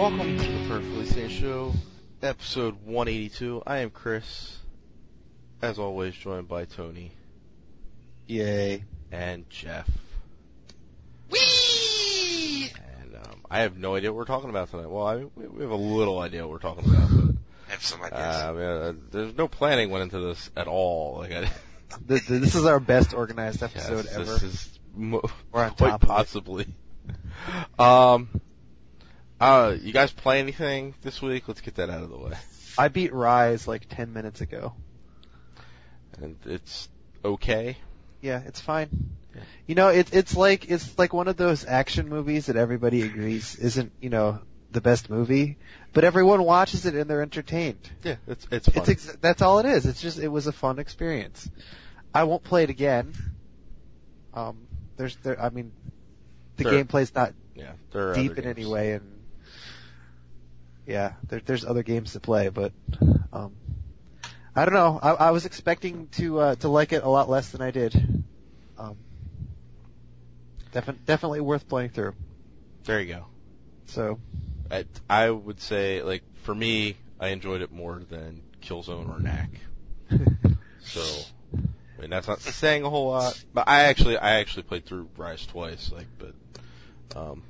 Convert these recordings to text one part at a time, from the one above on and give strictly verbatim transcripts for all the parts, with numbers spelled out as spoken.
Welcome to the Perfectly Sane Show, episode one eighty-two. I am Chris, as always, joined by Tony. Yay. And Jeff. Whee! And um, I have no idea what we're talking about tonight. Well, I mean, we we have a little idea what we're talking about, but I have some ideas. uh, yeah, there's no planning went into this at all. Like, I, This, this is our best organized episode yes, ever. This is mo- We're on quite top of it. possibly. um, uh, you guys play anything this week? Let's get that out of the way. I beat Rise like ten minutes ago. And it's okay. Yeah, it's fine. Yeah. You know, it's it's like it's like one of those action movies that everybody agrees isn't, you know, the best movie, but everyone watches it and they're entertained. Yeah, it's it's fun. It's ex- that's all it is. It's just it was a fun experience. I won't play it again. Um, there's there. I mean, the There- gameplay's not yeah, there are deep other in any games. way, and yeah, there, there's other games to play, but um, I don't know. I, I was expecting to uh, to like it a lot less than I did. Um, defi- definitely worth playing through. There you go. So I, I would say, like, for me, I enjoyed it more than Killzone or Knack. So, I mean, that's not saying a whole lot, but I actually, I actually played through Rise twice, like, but, um,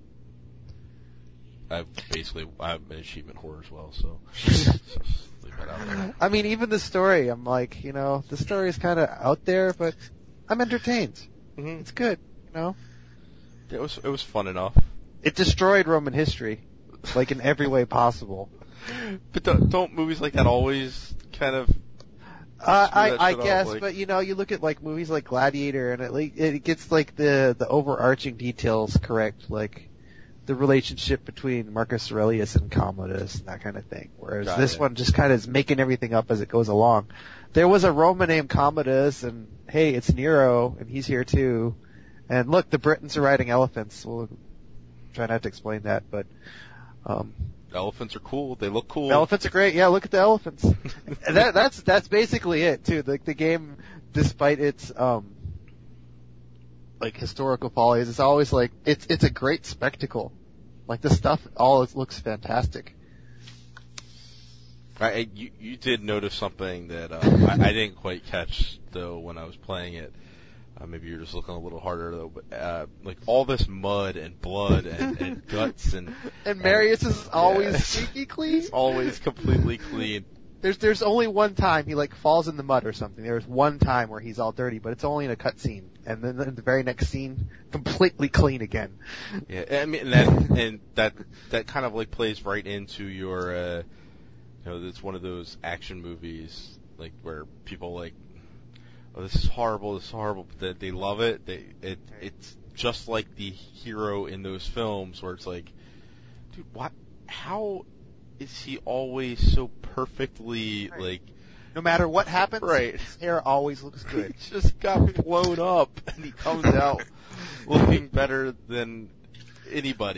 I've basically, I'm an achievement whore as well, so, so leave that out there. I mean, even the story, I'm like, you know, the story is kind of out there, but I'm entertained. Mm-hmm. It's good, you know. It was, it was fun enough. It destroyed Roman history, like in every way possible. But don't, don't movies like that always kind of Uh, screw that I, I shit up, guess, like- but you know, you look at like movies like Gladiator, and it like it gets like the the overarching details correct, like the relationship between Marcus Aurelius and Commodus and that kind of thing. Whereas Got this it. one just kind of is making everything up as it goes along. There was a Roman named Commodus, and hey, it's Nero, and he's here too. And look, the Britons are riding elephants. We'll try not to explain that, but um, elephants are cool. They look cool. elephants are great. Yeah, look at the elephants. that, that's that's basically it too. Like the game, despite its um like historical follies, it's always like it's it's a great spectacle. Like the stuff, all it looks fantastic. I, I- you, you did notice something that uh, I, I didn't quite catch though when I was playing it. Uh, maybe you're just looking a little harder though. But uh, like all this mud and blood and, and guts and And Marius is always Yeah. squeaky clean. it's always completely clean. There's there's only one time he like falls in the mud or something. There's one time where he's all dirty, but it's only in a cutscene. And then in the very next scene, completely clean again. Yeah, I mean and that and that that kind of like plays right into your. Uh, you know, it's one of those action movies like where people like. Oh, this is horrible, this is horrible, but they, they love it. They, it, it's just like the hero in those films where it's like, dude, what, how is he always so perfectly, Right. like, No matter what happens, Right. his hair always looks good. he just got blown up and he comes out looking better than anybody.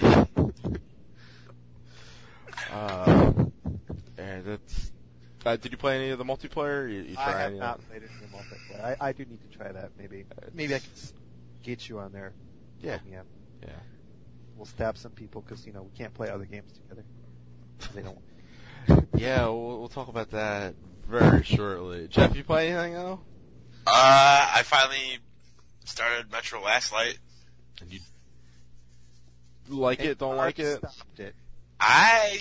Uh, and that's, Uh, did you play any of the multiplayer? You, you try I have any not of played it in the multiplayer. I, I do need to try that. Maybe maybe I can s- get you on there. Yeah. Yeah. Yeah. We'll stab some people because you know we can't play other games together. They don't. Yeah, we'll, we'll talk about that very shortly. Jeff, you play anything though? Uh, I finally started Metro Last Light. And you like it? Don't like it? Stopped it. I,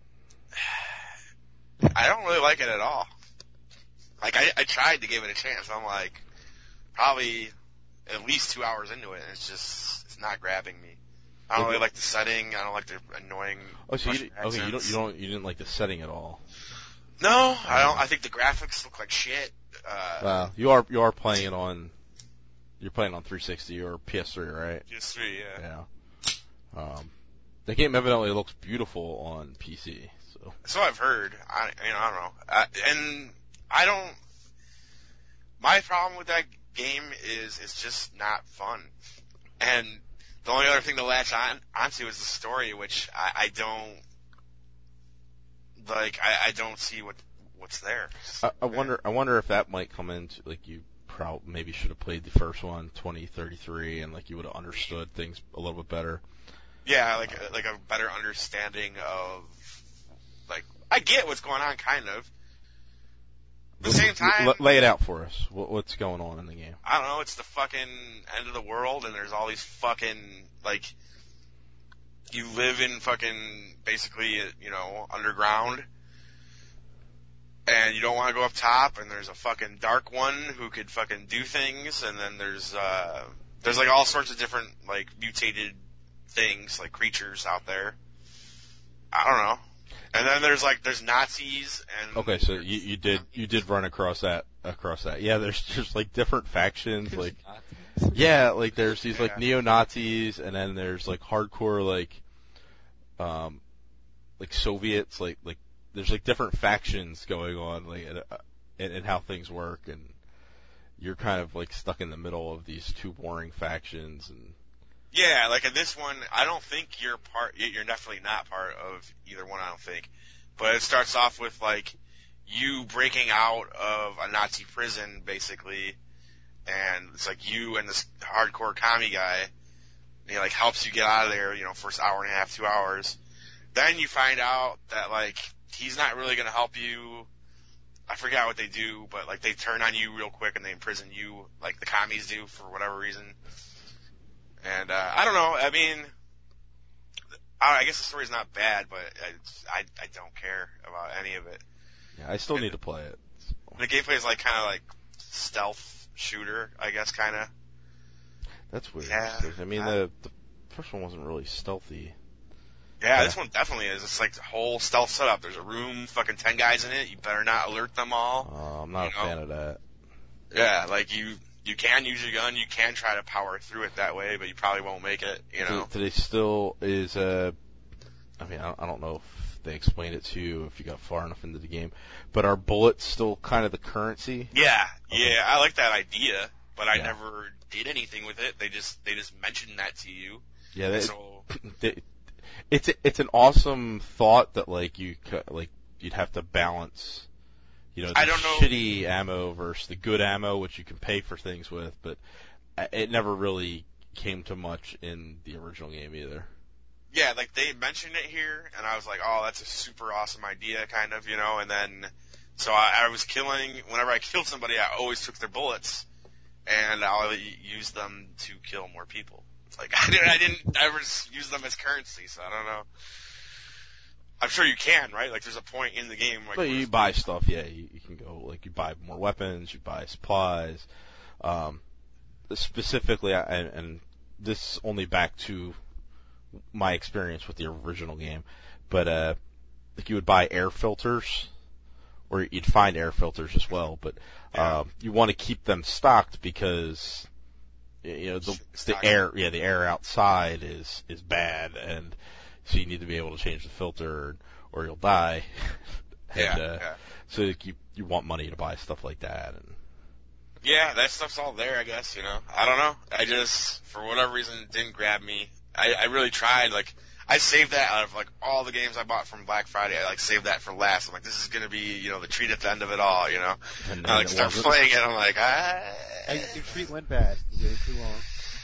I don't really like it at all. Like, I, I tried to give it a chance. I'm like, probably at least two hours into it, and it's just, it's not grabbing me. I don't really like the setting. I don't like the annoying. Oh, so you, Russian okay? You don't accents. you don't you didn't like the setting at all? No, I don't. I think the graphics look like shit. Uh, Wow, you are you are playing it on. You're playing on three sixty or P S three, right? P S three, yeah. Yeah. Um, the game evidently looks beautiful on P C. So So I've heard. I, you know, I don't know. Uh, and I don't. My problem with that game is it's just not fun. And the only other thing to latch on onto is the story, which I, I don't like. I, I don't see what what's there. I, I wonder I wonder if that might come into like you prob maybe should have played the first one twenty thirty-three and like you would have understood things a little bit better. Yeah, like like a better understanding of, like, I get what's going on, kind of. At the same time, L- lay it out for us. What, what's going on in the game? I don't know, it's the fucking end of the world, and there's all these fucking, like, you live in fucking, basically, you know, underground, and you don't want to go up top, and there's a fucking dark one who could fucking do things, and then there's, uh, there's like all sorts of different, like, mutated things, like creatures out there. I don't know. And then there's like, there's Nazis and... Okay, so you, you did, you did run across that, across that. Yeah, there's just like different factions, like, yeah, like there's these like Yeah. neo-Nazis, and then there's like hardcore like, um, like Soviets, like, like, there's like different factions going on, like, and, uh, and, and how things work, and you're kind of like stuck in the middle of these two warring factions, and Yeah, like in this one, I don't think you're part, you're definitely not part of either one, I don't think. But it starts off with like, you breaking out of a Nazi prison, basically, and it's like you and this hardcore commie guy, and he like helps you get out of there, you know, first hour and a half, two hours. Then you find out that like, he's not really gonna help you. I forgot what they do, but like they turn on you real quick and they imprison you, like the commies do for whatever reason. And uh, I don't know. I mean, I, I guess the story's not bad, but it's, I I don't care about any of it. yeah, I still need to play it. The gameplay is like kind of like stealth shooter, I guess, kind of. That's weird. Yeah, 'cause, I mean, I- the the first one wasn't really stealthy. Yeah, Yeah. this one definitely is. It's like the whole stealth setup. There's a room, fucking ten guys in it. You better not alert them all. Uh, I'm not You a know? fan of that. Yeah, like you you can use your gun. You can try to power through it that way, but you probably won't make it. You know. Do, do they still is uh? I mean, I, I don't know if they explained it to you if you got far enough into the game, but are bullets still kind of the currency? Yeah, Okay. yeah, I like that idea, but I Yeah. never did anything with it. They just they just mentioned that to you. Yeah, they, So they, it's it's an awesome thought that like you c- like you'd have to balance, you know, the I don't know- shitty ammo versus the good ammo, which you can pay for things with, but I- it never really came to much in the original game either. yeah, like they mentioned it here, and I was like, oh, that's a super awesome idea, kind of, you know. And then so I, I was killing. Whenever I killed somebody, I always took their bullets, and I'll use them to kill more people. It's like I didn't I didn't ever use them as currency, so I don't know. I'm sure you can, right? Like, there's a point in the game, like, But where you it's- buy stuff, yeah. You, you can go like you buy more weapons, you buy supplies. Um, specifically, I, and, and this only back to my experience with the original game, but uh, like you would buy air filters, or you'd find air filters as well. But Yeah. um, you want to keep them stocked because y- you know the, the Stock. air, yeah, the air outside is is bad, and so you need to be able to change the filter, or you'll die. and, yeah, uh, yeah. So like, you you want money to buy stuff like that, and Yeah, that stuff's all there, I guess, you know. I don't know. I just, for whatever reason, it didn't grab me. I, I really tried, like, I saved that out of, like, all the games I bought from Black Friday. I, like, saved that for last. I'm like, this is gonna be, you know, the treat at the end of it all, you know. and, And I, like, it start wasn't. playing it, I'm like, ah. And your treat went bad. You waited too long.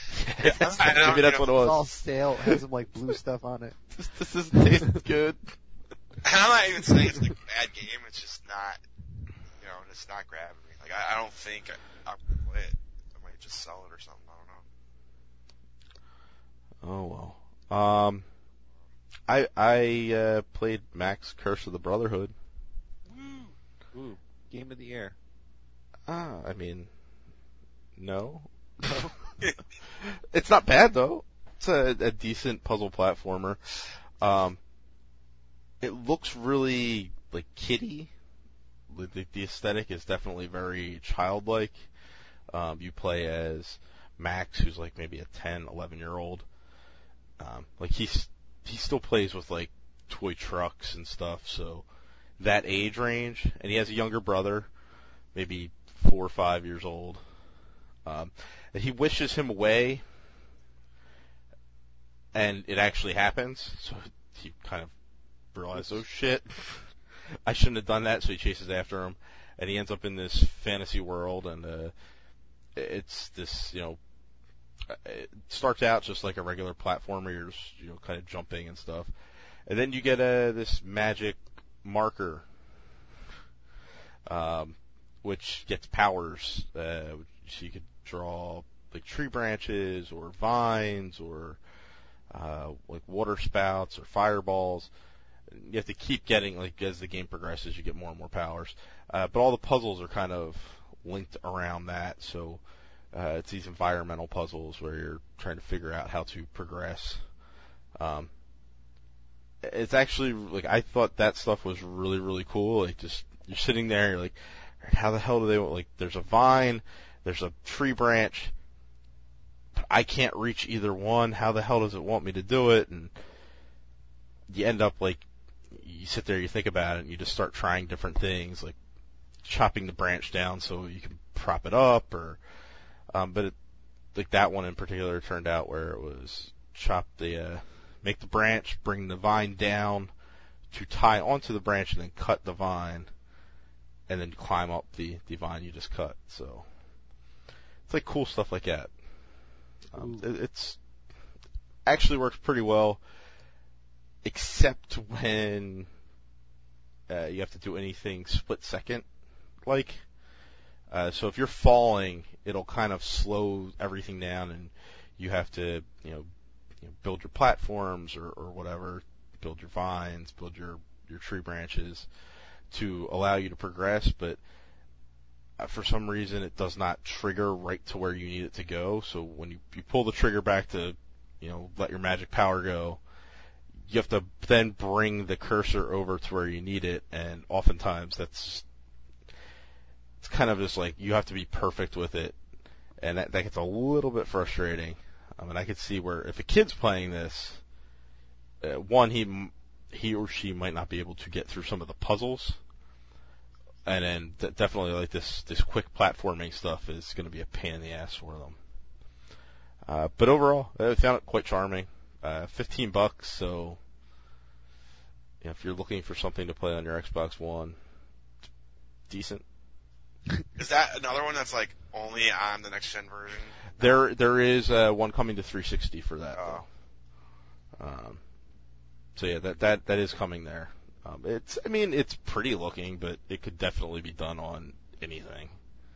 I don't, Maybe that's you what it know, It's all was. stale. It has some like blue stuff on it. This, this doesn't taste good. And I'm not even saying it's, like, a bad game. It's just not, you know, it's not grabbing me. Like, I, I don't think I, I'm gonna play it. I might just sell it or something. I don't know. Oh well. Um, I I uh, played Max Curse of the Brotherhood. Ooh, game of the year. Ah, I mean, no. It's not bad though. It's a, a decent puzzle platformer. Um, it looks really like kiddie. The, the aesthetic is definitely very childlike. Um, you play as Max, who's like maybe a ten, eleven year old. Um, like he's he still plays with like toy trucks and stuff, so that age range, and he has a younger brother, maybe four or five years old. Um, and he wishes him away, and it actually happens. So he kind of realizes, oh shit, I shouldn't have done that. So he chases after him, and he ends up in this fantasy world, and uh, it's this, you know, it starts out just like a regular platformer. You're just, you know, kind of jumping and stuff. And then you get a, this magic marker, um, which gets powers. Uh, so you could draw like tree branches or vines or uh, like water spouts or fireballs. You have to keep getting, like, as the game progresses, you get more and more powers. Uh, but all the puzzles are kind of linked around that. So uh, it's these environmental puzzles where you're trying to figure out how to progress. Um, it's actually, like, I thought that stuff was really, really cool. Like, just, you're sitting there, you're like, how the hell do they, like, there's a vine, there's a tree branch, but I can't reach either one. How the hell does it want me to do it? And you end up, like, you sit there, you think about it, and you just start trying different things, like chopping the branch down so you can prop it up, or, um, but it, like that one in particular turned out where it was chop the, uh, make the branch, bring the vine down to tie onto the branch, and then cut the vine, and then climb up the, the vine you just cut. So it's like cool stuff like that. Um, it, it's actually works pretty well, except when uh, you have to do anything split second like. Uh, so if you're falling, it'll kind of slow everything down, and you have to, you know, you know build your platforms or, or whatever, build your vines, build your, your tree branches to allow you to progress. But uh, for some reason, it does not trigger right to where you need it to go. So when you, you pull the trigger back to, you know, let your magic power go, you have to then bring the cursor over to where you need it, and oftentimes that's, it's kind of just like you have to be perfect with it, and that, that gets a little bit frustrating. I mean, I could see where if a kid's playing this, uh, one, he he or she might not be able to get through some of the puzzles, and then d- definitely like this this quick platforming stuff is going to be a pain in the ass for them. Uh, but overall, I found it quite charming. Uh, fifteen bucks, so you know, if you're looking for something to play on your Xbox One, it's decent. Is that another one that's like only on the next gen version? There, there is uh, one coming to three sixty for that. Oh. Though. Um, so yeah, that that that is coming there. Um, it's, I mean, it's pretty looking, but it could definitely be done on anything.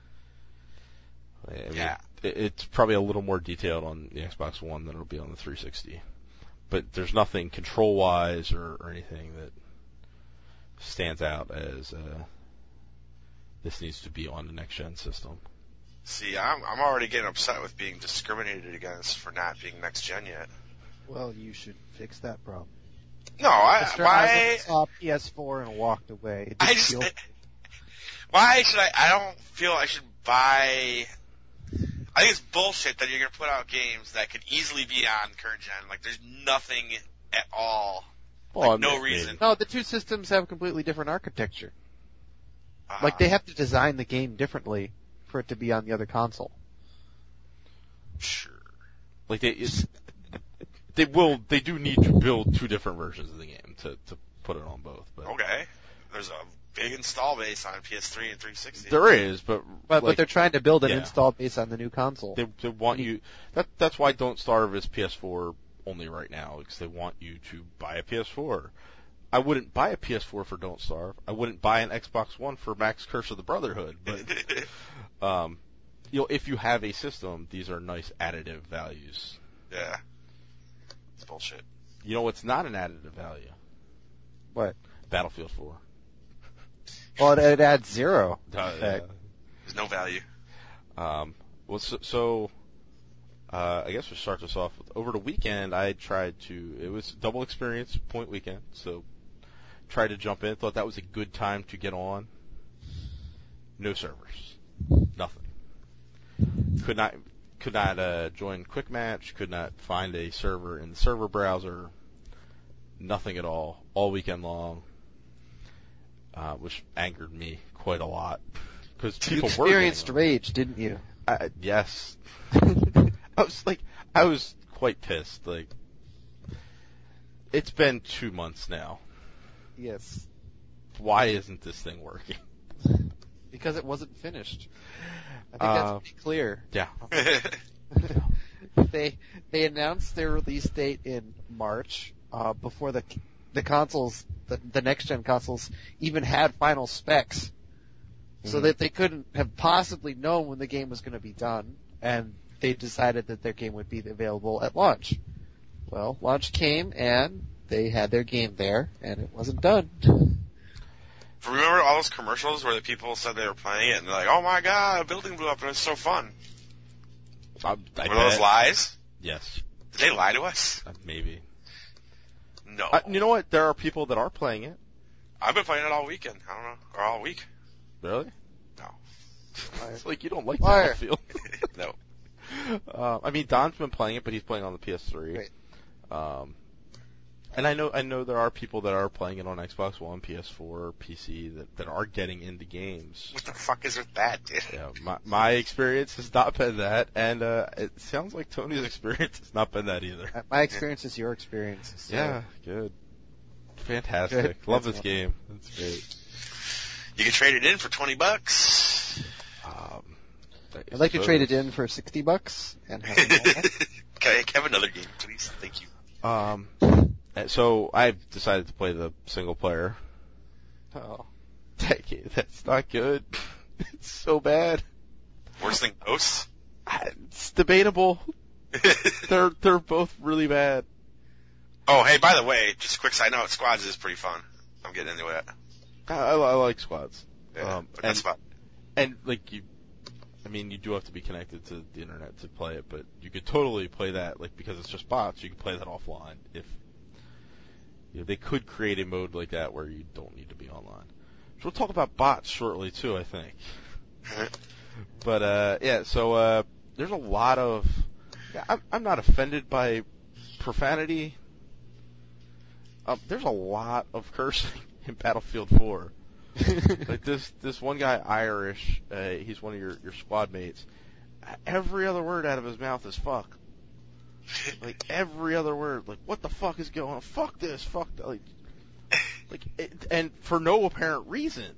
I mean, yeah, it, it's probably a little more detailed on the Xbox One than it'll be on the three sixty. But there's nothing control-wise or, or anything that stands out as uh, this needs to be on the next-gen system. See, I'm I'm already getting upset with being discriminated against for not being next-gen yet. Well, you should fix that problem. No, I Mister why Isaac saw P S four and walked away. It I didn't just feel- why should I? I don't feel I should buy. I think it's bullshit that you're going to put out games that could easily be on current gen. Like, there's nothing at all. Well, Like, I no mean, reason. No, the two systems have completely different architecture. Uh, Like, they have to design the game differently for it to be on the other console. Sure. Like they, it's, they will, they do need to build two different versions of the game to to put it on both. But Okay. There's a big install base on P S three and three sixty. there is, but But, like, but they're trying to build an yeah. install base on the new console. They, they want you. That that's why Don't Starve is P S four only right now, because they want you to buy a P S four. I wouldn't buy a P S four for Don't Starve. I wouldn't buy an Xbox One for Max Curse of the Brotherhood. But um, you know, if you have a system, these are nice additive values. Yeah. It's bullshit. You know what's not an additive value? What? Battlefield four. Well, it, it adds zero. Uh, Okay. There's no value. Um, well, so, so uh, I guess we'll start this off with, over the weekend, I tried to, it was double experience point weekend, so tried to jump in, thought that was a good time to get on. No servers. Nothing. Could not, could not, uh, join Quick Match, could not find a server in the server browser. Nothing at all, all weekend long, uh, which angered me quite a lot. Because You people were experienced getting rage, didn't you? I, yes. I was like, I was quite pissed. Like, it's been two months now. Yes. Why isn't this thing working? Because it wasn't finished. I think Uh, that's pretty clear. Yeah. they they announced their release date in March, uh, before the the consoles, the, the next gen consoles, even had final specs, so Mhm. that they couldn't have possibly known when the game was going to be done, and they decided that their game would be available at launch. Well, launch came, and they had their game there, and it wasn't done. Remember all those commercials where the people said they were playing it and they're like, "Oh my god, a building blew up and it's so fun." I, I Were those bet. lies? Yes, Did they lie to us? uh, maybe. No. Uh, you know what? There are people that are playing it. I've been playing it all weekend. I don't know, or all week. Really? No. It's like you don't like Liar. Battlefield. No. uh, I mean, Don's been playing it, but he's playing on the P S three. Right. Um, and I know I know there are people that are playing it on Xbox One, P S four, P C that, that are getting into games. What the fuck is with that, dude? Yeah, my my experience has not been that, and uh, it sounds like Tony's experience has not been that either. Uh, My experience is your experience. So. Yeah, good, fantastic. Good. Love That's this game. It's great. You can trade it in for twenty bucks. Um, I I'd like to trade it suppose. in for sixty bucks and have it all back. Can I have another game, please? Thank you. Um, so I've decided to play the single player. Oh. That game, that's not good. It's so bad. Worse than Ghosts? I- It's debatable. They're they're both really bad. Oh, hey, by the way, just a quick side note, Squads is pretty fun. I'm getting into it. I, I, I like squads. Yeah, Um, but that's and- about And like you, I mean, you do have to be connected to the internet to play it, but you could totally play that like because it's just bots. You can play that offline if you know, they could create a mode like that where you don't need to be online. So we'll talk about bots shortly too, I think. But uh, yeah, so uh, there's a lot of. Yeah, I'm, I'm not offended by profanity. Um, there's a lot of cursing in Battlefield four. Like this, this one guy, Irish, uh, he's one of your, your squad mates. Every other word out of his mouth is fuck. Like every other word, like what the fuck is going on? Fuck this, fuck that. Like, like it, and for no apparent reason.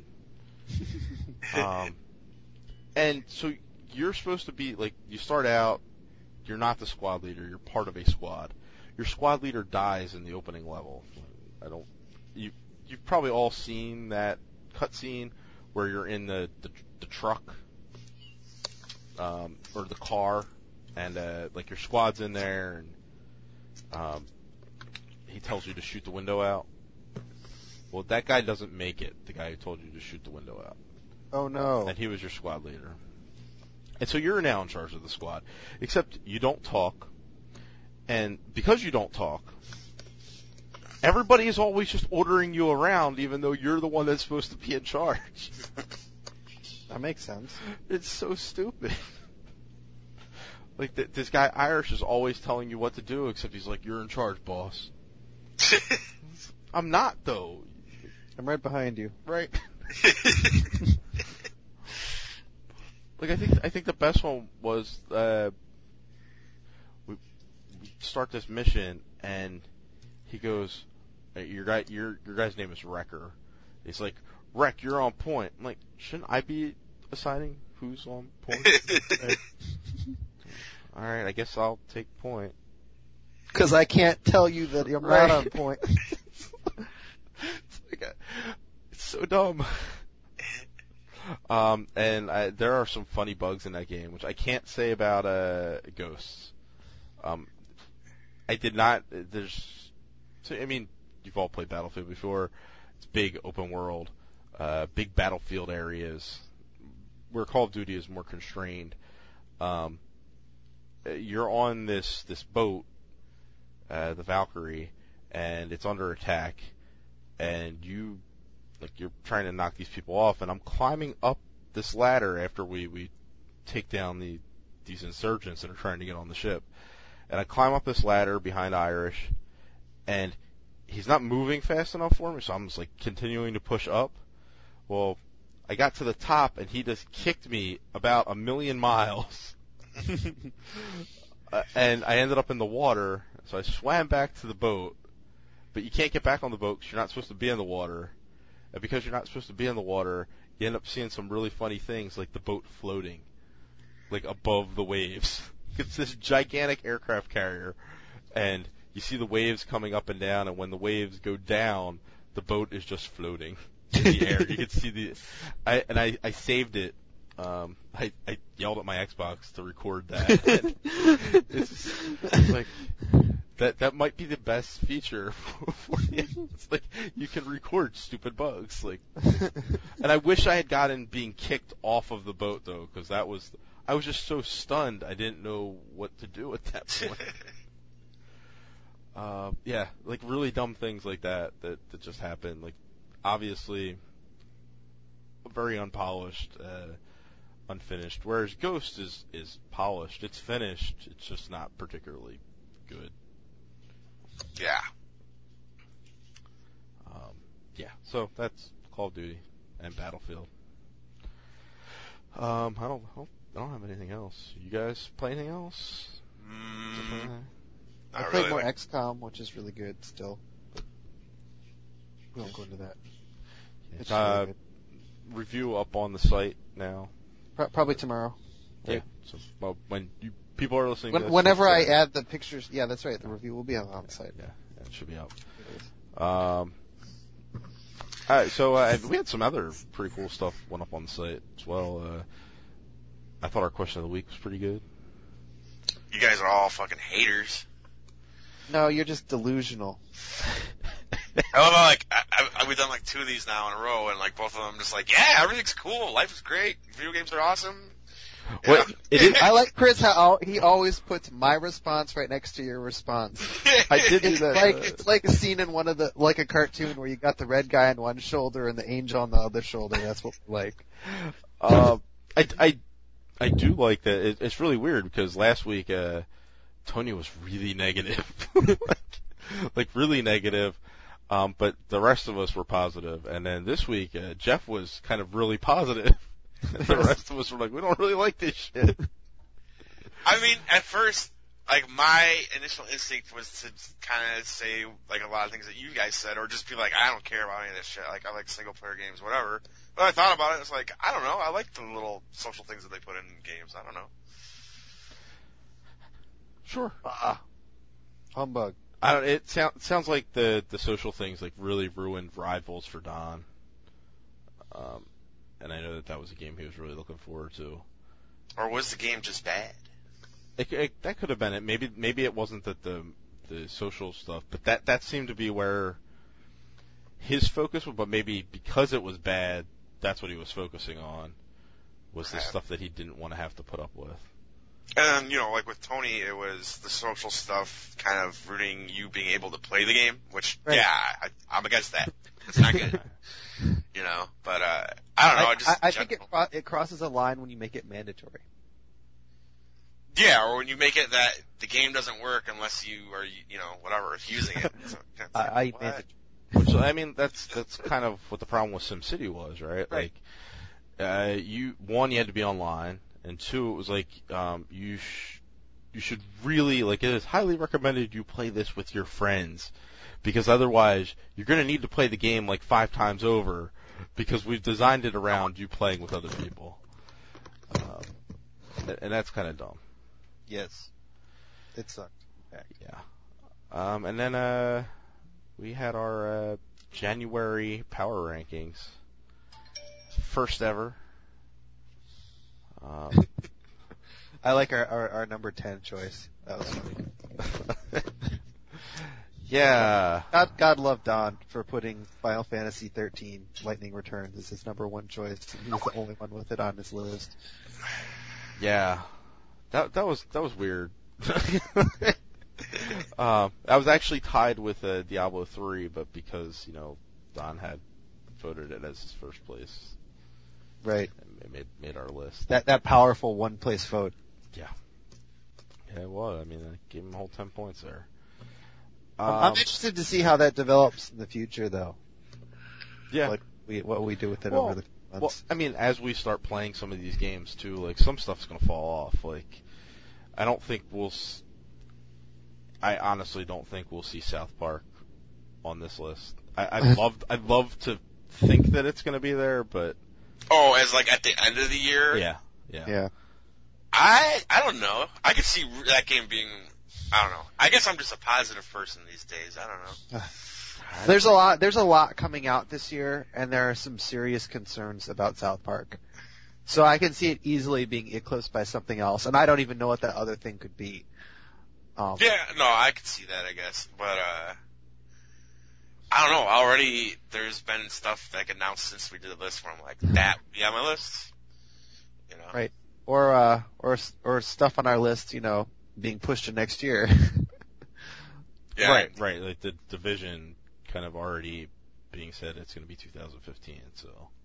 Um, and so you're supposed to be like, you start out, you're not the squad leader, you're part of a squad. Your squad leader dies in the opening level. I don't, you, you've probably all seen that cutscene where you're in the, the, the truck, um, or the car, and, uh, like your squad's in there, and, um, he tells you to shoot the window out. Well, that guy doesn't make it, the guy who told you to shoot the window out. Oh no. And he was your squad leader. And so you're now in charge of the squad. Except you don't talk. And because you don't talk, everybody is always just ordering you around even though you're the one that's supposed to be in charge. That makes sense. It's so stupid. Like, th- this guy Irish is always telling you what to do, except he's like, you're in charge, boss. I'm not, though. I'm right behind you. Right? Like, I think I think the best one was uh, we, we start this mission and he goes, uh, your guy your your guy's name is Wrecker. He's like, Wreck, you're on point. I'm like, shouldn't I be assigning who's on point? All right, I guess I'll take point. Because I can't tell you that I'm Right. not on point. It's like a, it's so dumb. Um, and I, there are some funny bugs in that game, which I can't say about uh, Ghosts. Um, I did not. There's, so, I mean, you've all played Battlefield before. It's big open world, uh, big battlefield areas, where Call of Duty is more constrained. Um, you're on this this boat, uh, the Valkyrie, and it's under attack, and you. Like, you're trying to knock these people off, and I'm climbing up this ladder after we, we take down the these insurgents that are trying to get on the ship. And I climb up this ladder behind Irish, and he's not moving fast enough for me, so I'm just, like, continuing to push up. Well, I got to the top, and he just kicked me about a million miles. uh, and I ended up in the water, so I swam back to the boat. But you can't get back on the boat because you're not supposed to be in the water. And because you're not supposed to be in the water, you end up seeing some really funny things, like the boat floating, like above the waves. it's this gigantic aircraft carrier, and you see the waves coming up and down, and when the waves go down, the boat is just floating in the air. You can see the, I and I, I saved it. Um, I, I yelled at my Xbox to record that. it's, it's like that. That might be the best feature for you. It's like you can record stupid bugs. Like, and I wish I had gotten being kicked off of the boat though, because that was I was just so stunned. I didn't know what to do at that point. uh, yeah, like really dumb things like that that that just happen. Like, obviously, very unpolished. Uh, Unfinished, whereas Ghost is is polished. It's finished. It's just not particularly good. Yeah. Um, yeah. So that's Call of Duty and Battlefield. Um, I don't, I don't, I don't have anything else. You guys play anything else? Mm, I not played really. more Like, X COM, which is really good still. But we won't go into that. It's Uh, really good. Review up on the site now. Pro- probably tomorrow. Yeah. Right. So well, when you people are listening, When, to this, whenever I it's, uh, add the pictures, yeah, that's right. The review will be on, on the site. yeah, yeah, it should be out. Um, all right, so uh, we had some other pretty cool stuff went up on the site as well. Uh, I thought our question of the week was pretty good. you guys are all fucking haters. No, you're just delusional. I love how, like, I, I, we've done like two of these now in a row, and like both of them just like, yeah, everything's cool, life is great, video games are awesome. What? Yeah. It is, I like Chris how he always puts my response right next to your response. I did do that. Like uh, it's like a scene in one of the like a cartoon where you got the red guy on one shoulder and the angel on the other shoulder. That's what we like. Um, I, I, I do like that. It, it's really weird because last week, uh, Tony was really negative, like, like really negative. Um, but the rest of us were positive, and then this week, uh, Jeff was kind of really positive, and the rest of us were like, we don't really like this shit. I mean, at first, like, my initial instinct was to kind of say, like, a lot of things that you guys said, or just be like, I don't care about any of this shit, like, I like single-player games, whatever. But I thought about it, it's like, I don't know, I like the little social things that they put in games, I don't know. Sure. Ah, humbug. I don't, it sounds sounds like the, the social things like really ruined Rivals for Don. Um, and I know that that was a game he was really looking forward to. Or was the game just bad? It, it, that could have been it. Maybe maybe it wasn't that the the social stuff, but that that seemed to be where his focus was. But maybe because it was bad, that's what he was focusing on, was the Okay. stuff that he didn't want to have to put up with. And then, you know, like with Tony, it was the social stuff kind of rooting you being able to play the game, which, Right. yeah, I, I'm against that. It's not good. You know, but, uh, I don't know, I, just, I, I think it general- cro- it crosses a line when you make it mandatory. yeah, or when you make it that the game doesn't work unless you are, you know, whatever, using it. So, it's I, like, I what? mandatory. Which I mean, that's that's kind of what the problem with SimCity was, right? Right. Like, uh, you one, you had to be online, and two, it was like um, you sh- you should really like it is highly recommended you play this with your friends, because otherwise you're going to need to play the game like five times over, because we've designed it around you playing with other people, um, and, and that's kind of dumb. Yes, it sucked. Yeah. Um, and then uh, we had our uh, January power rankings, first ever. Um, I like our, our, our number ten choice. That was funny. yeah. God, God love Don for putting Final Fantasy thirteen Lightning Returns as his number one choice. He was the only one with it on his list. Yeah. That that was that was weird. um, I was actually tied with uh, Diablo three, but because you know Don had voted it as his first place, Right. it made made our list. That that powerful one place vote. Yeah, it was. I mean, I gave him a whole ten points there. I'm- Um, I'm interested to see how that develops in the future, though. yeah. What we what we do with it Well, over the Well, months. I mean, as we start playing some of these games too, like some stuff's gonna fall off. Like, I don't think we'll. S- I honestly don't think we'll see South Park on this list. I, I'd love, I'd love to think that it's gonna be there, but Oh, as like at the end of the year? yeah, yeah. Yeah. I I don't know. I could see that game being. I don't know. I guess I'm just a positive person these days. I don't know. There's a lot. There's a lot coming out this year, and there are some serious concerns about South Park. So I can see it easily being eclipsed by something else, and I don't even know what that other thing could be. Um, yeah, no, I could see that, I guess, but uh, I don't know. Already, there's been stuff like announced since we did the list where I'm like, that would be on my list. You know, right? Or uh, or or stuff on our list, you know, being pushed to next year. yeah, right, right. Like the Division kind of already being said it's going to be two thousand fifteen. So,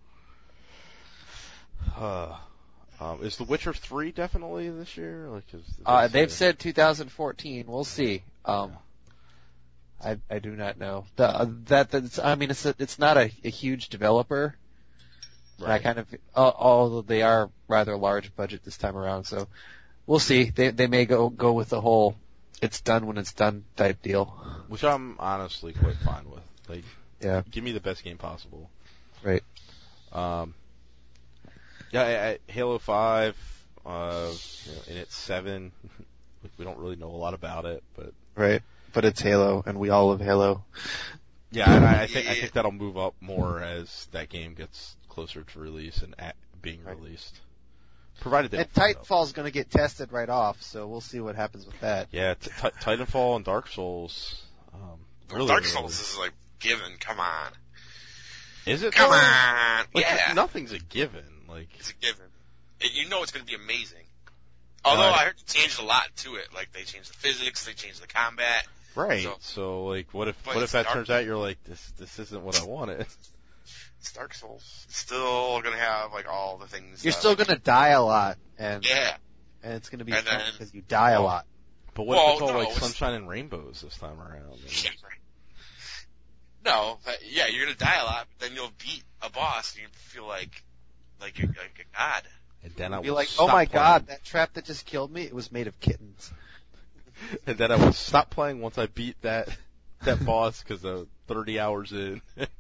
uh, um, is The Witcher three definitely this year? Like, is, is uh, this they've a- said two thousand fourteen. We'll see. Um, I I do not know. The, uh, that that's, I mean, it's a, it's not a, a huge developer. And I Right. kind of, uh, although they are rather large budget this time around, so we'll see. They they may go go with the whole "it's done when it's done" type deal. Which I'm honestly quite fine with. Like, Yeah. give me the best game possible. Right. Um, yeah, I, I, Halo five, uh, you know, in its seven. Like, we don't really know a lot about it, but Right. But it's Halo, and we all love Halo. yeah, I, I think I think that'll move up more as that game gets closer to release and at being Right. released. Provided they And don't fuck it up. Titanfall's going to get tested right off, so we'll see what happens with that. Yeah, t- t- Titanfall and Dark Souls. Um, really, Dark really- Souls is like given. Come on, Is it? come though? on, Like, yeah, nothing's a given. Like, it's a given. It, you know it's going to be amazing. Although Uh, I heard they changed a lot to it. Like they changed the physics, they changed the combat. right. So- So, like, what if But what if it's that Dark- turns out you're like, this this isn't what I wanted? It's Dark Souls. It's still going to have like all the things. You're that- still going to die a lot, and Yeah. and it's going to be And fun then- because you die a well, lot. But what Well, if it's all no, like it's- sunshine and rainbows this time around? Like, Yeah, right. No, but yeah, you're gonna die a lot, but then you'll beat a boss and you feel like, like you're like a god. and then I Be will like, stop oh my playing. god, that trap that just killed me, it was made of kittens. And then I will stop playing once I beat that that boss because uh, thirty hours in.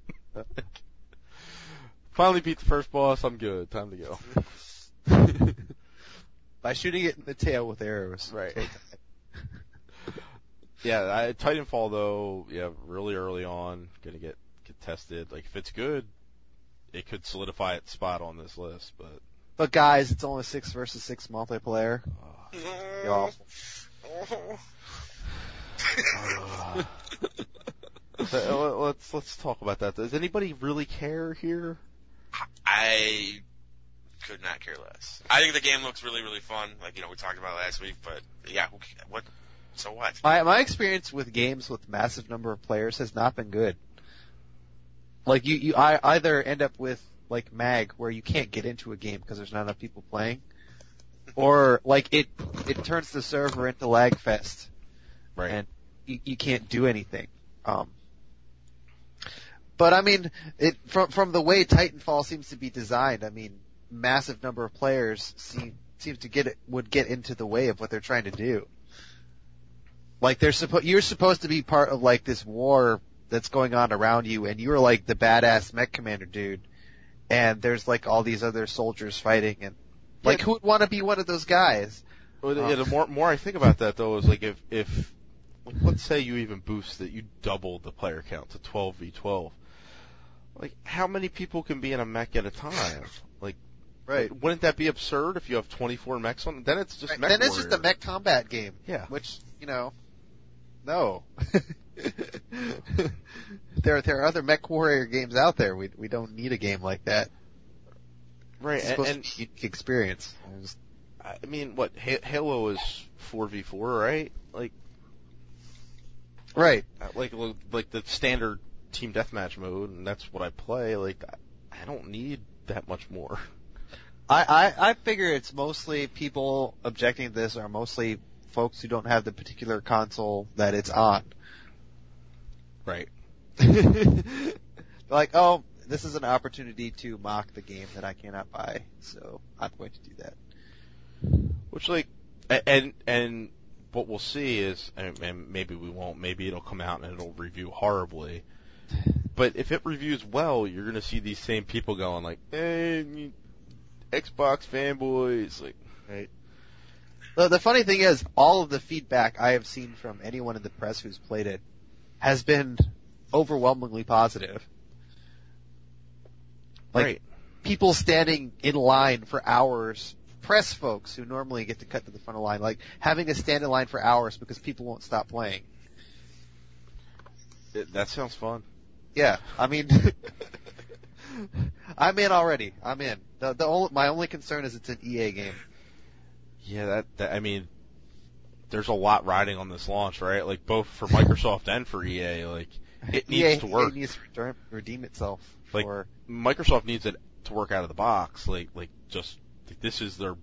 Finally beat the first boss. I'm good. Time to go. By shooting it in the tail with arrows. Right. Yeah, I, Titanfall though, yeah, really early on, gonna get get tested. Like if it's good, it could solidify its spot on this list. But But guys, it's only six versus six multiplayer. uh, Y'all. uh, so, uh, let's let's talk about that. Does anybody really care here? I could not care less. I think the game looks really, really fun. Like you know, we talked about it last week, but yeah, who ca- what? So what? My my experience with games with massive number of players has not been good. Like you, you I either end up with like Mag where you can't get into a game because there's not enough people playing, or like it it turns the server into lag fest Right. and you, you can't do anything. Um, but I mean, it from from the way Titanfall seems to be designed, I mean, massive number of players seem seems to get it would get into the way of what they're trying to do. Like they're suppo- you're supposed to be part of like this war that's going on around you, and you're like the badass mech commander dude, and there's like all these other soldiers fighting, and like Yeah. who would want to be one of those guys? Well, Um, yeah, the more more I think about that though is like if if like let's say you even boost it, you double the player count to twelve v twelve. Like how many people can be in a mech at a time? Like wouldn't that be absurd if you have twenty-four mechs on? Then it's just Right, mech then it's just a warrior. mech combat game. Yeah. Which, you know, no. there, there are other mech warrior games out there. We we don't need a game like that. Right, It's and, supposed and to be a unique experience. I just- I mean, what Ha- Halo is four v four, right? Like, right. like like the standard team deathmatch mode, and that's what I play. Like, I I don't need that much more. I, I, I figure it's mostly people objecting to this are mostly folks who don't have the particular console that it's on. Right. Like, oh, this is an opportunity to mock the game that I cannot buy, so I'm going to do that. Which, like, a- and and what we'll see is, and and maybe we won't. Maybe it'll come out and it'll review horribly. But if it reviews well, you're gonna see these same people going like, "Hey, you Xbox fanboys," like, Right. The, the funny thing is, all of the feedback I have seen from anyone in the press who's played it has been overwhelmingly positive. Like, right. people standing in line for hours, press folks who normally get to cut to the front of the line, like having to stand in line for hours because people won't stop playing. It, that sounds fun. Yeah, I mean, I'm in already. I'm in. The, the only, my only concern is it's an E A game. Yeah, that, that I mean, there's a lot riding on this launch, right? Like both for Microsoft and for E A. Like it needs E A, to work. E A needs to redeem, redeem itself. Like for... Microsoft needs it to work out of the box. Like like just like, this is their.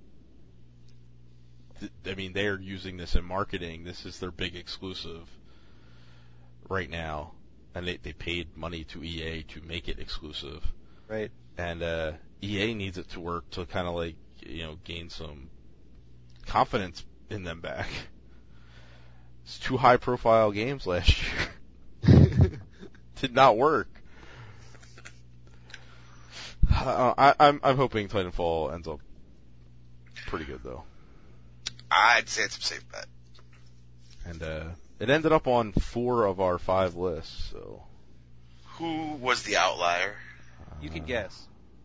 I mean, they are using this in marketing. This is their big exclusive right now, and they they paid money to E A to make it exclusive. Right. And uh, E A needs it to work to kind of like you know gain some confidence in them back. It's two high profile games last year. Did not work. Uh, I, I'm I'm hoping Titanfall ends up pretty good though. I'd say it's a safe bet. And uh, it ended up on four of our five lists. So who was the outlier? You can guess.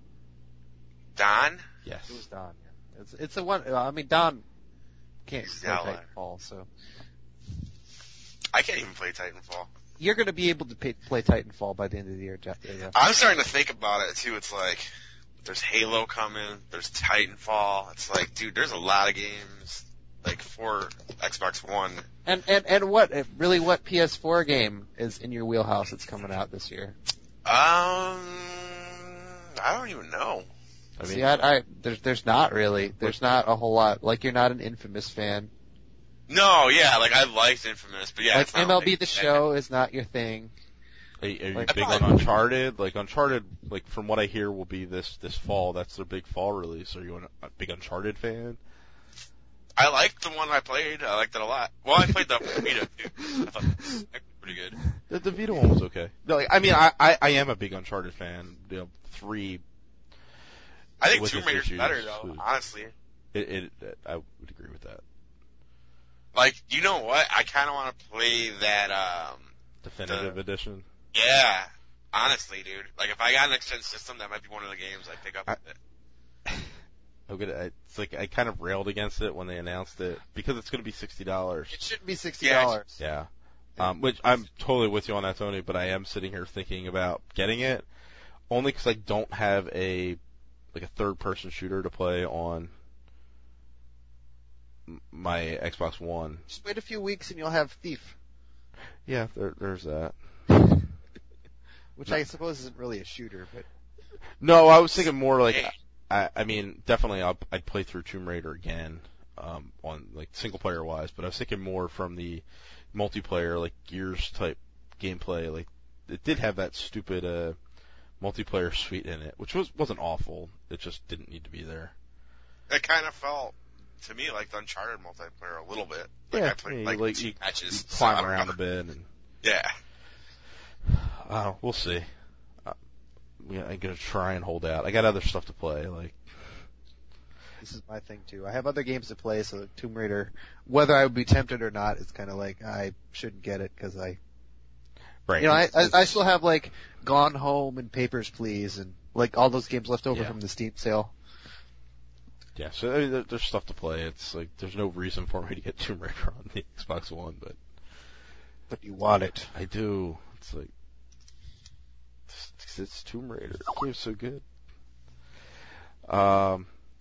Don? Yes. It was Don. Yeah. It's it's a one. I mean, Don can't He's the play outlier. Titanfall, so I can't even play Titanfall. you're going to be able to pay, play Titanfall by the end of the year, Jeff. Yeah. I'm starting to think about it too. It's like there's Halo coming, there's Titanfall. It's like, dude, there's a lot of games like for Xbox One. And and and what really what P S four game is in your wheelhouse that's coming out this year? Um, I don't even know. I mean, See, I, I there's there's not really. There's not a whole lot. Like, you're not an Infamous fan. No, yeah, like I liked Infamous, but yeah, Like it's not M L B like- The Show is not your thing. Are, are you Like- big on Uncharted? Like Uncharted, like from what I hear, will be this this fall. That's their big fall release. Are you an- a big Uncharted fan? I liked the one I played. I liked it a lot. Well, I played the Vita too. I thought it was pretty good. The, the Vita one was okay. No, like, I mean, I, I I am a big Uncharted fan. You know, three. I think with Tomb its Raider's issues, better though, it- honestly. It, it, it I would agree with that. Like, you know what? I kind of want to play that. um Definitive The- edition. Yeah, honestly, dude. Like, if I got an next gen system, that might be one of the games I pick up. I- with it. I'm gonna, it's like I kind of railed against it when they announced it because it's going to be sixty dollars. It shouldn't be sixty dollars. Yeah. Um, which I'm totally with you on that, Tony, but I am sitting here thinking about getting it only because I don't have a like a third person shooter to play on m- my Xbox One. Just wait a few weeks and you'll have Thief, Yeah, there, there's that. which I suppose isn't really a shooter, but No, I was thinking more like Hey. I, I mean, definitely I'll, I'd play through Tomb Raider again um, on like single player wise, but I was thinking more from the multiplayer, like Gears type gameplay. Like it did have that stupid uh, multiplayer suite in it, which was wasn't awful. It just didn't need to be there. It kind of felt to me like the Uncharted multiplayer a little bit. Like Yeah, I played yeah, like, like, two you- matches. You so I climb don't around know. a bit, and Yeah. uh, we'll see. Uh, yeah, I'm gonna try and hold out. I got other stuff to play, like. this is my thing too. I have other games to play, so Tomb Raider, whether I would be tempted or not, it's kind of like I shouldn't get it because I, Right. you know, I, it's- I it's- I still have like Gone Home and Papers, Please, and like all those games left over Yeah. from the Steam sale. Yeah, so I mean, there- there's stuff to play. It's like there's no reason for me to get Tomb Raider on the Xbox One, but But you want it. I do. It's like it's, it's Tomb Raider. The game's so good. Um,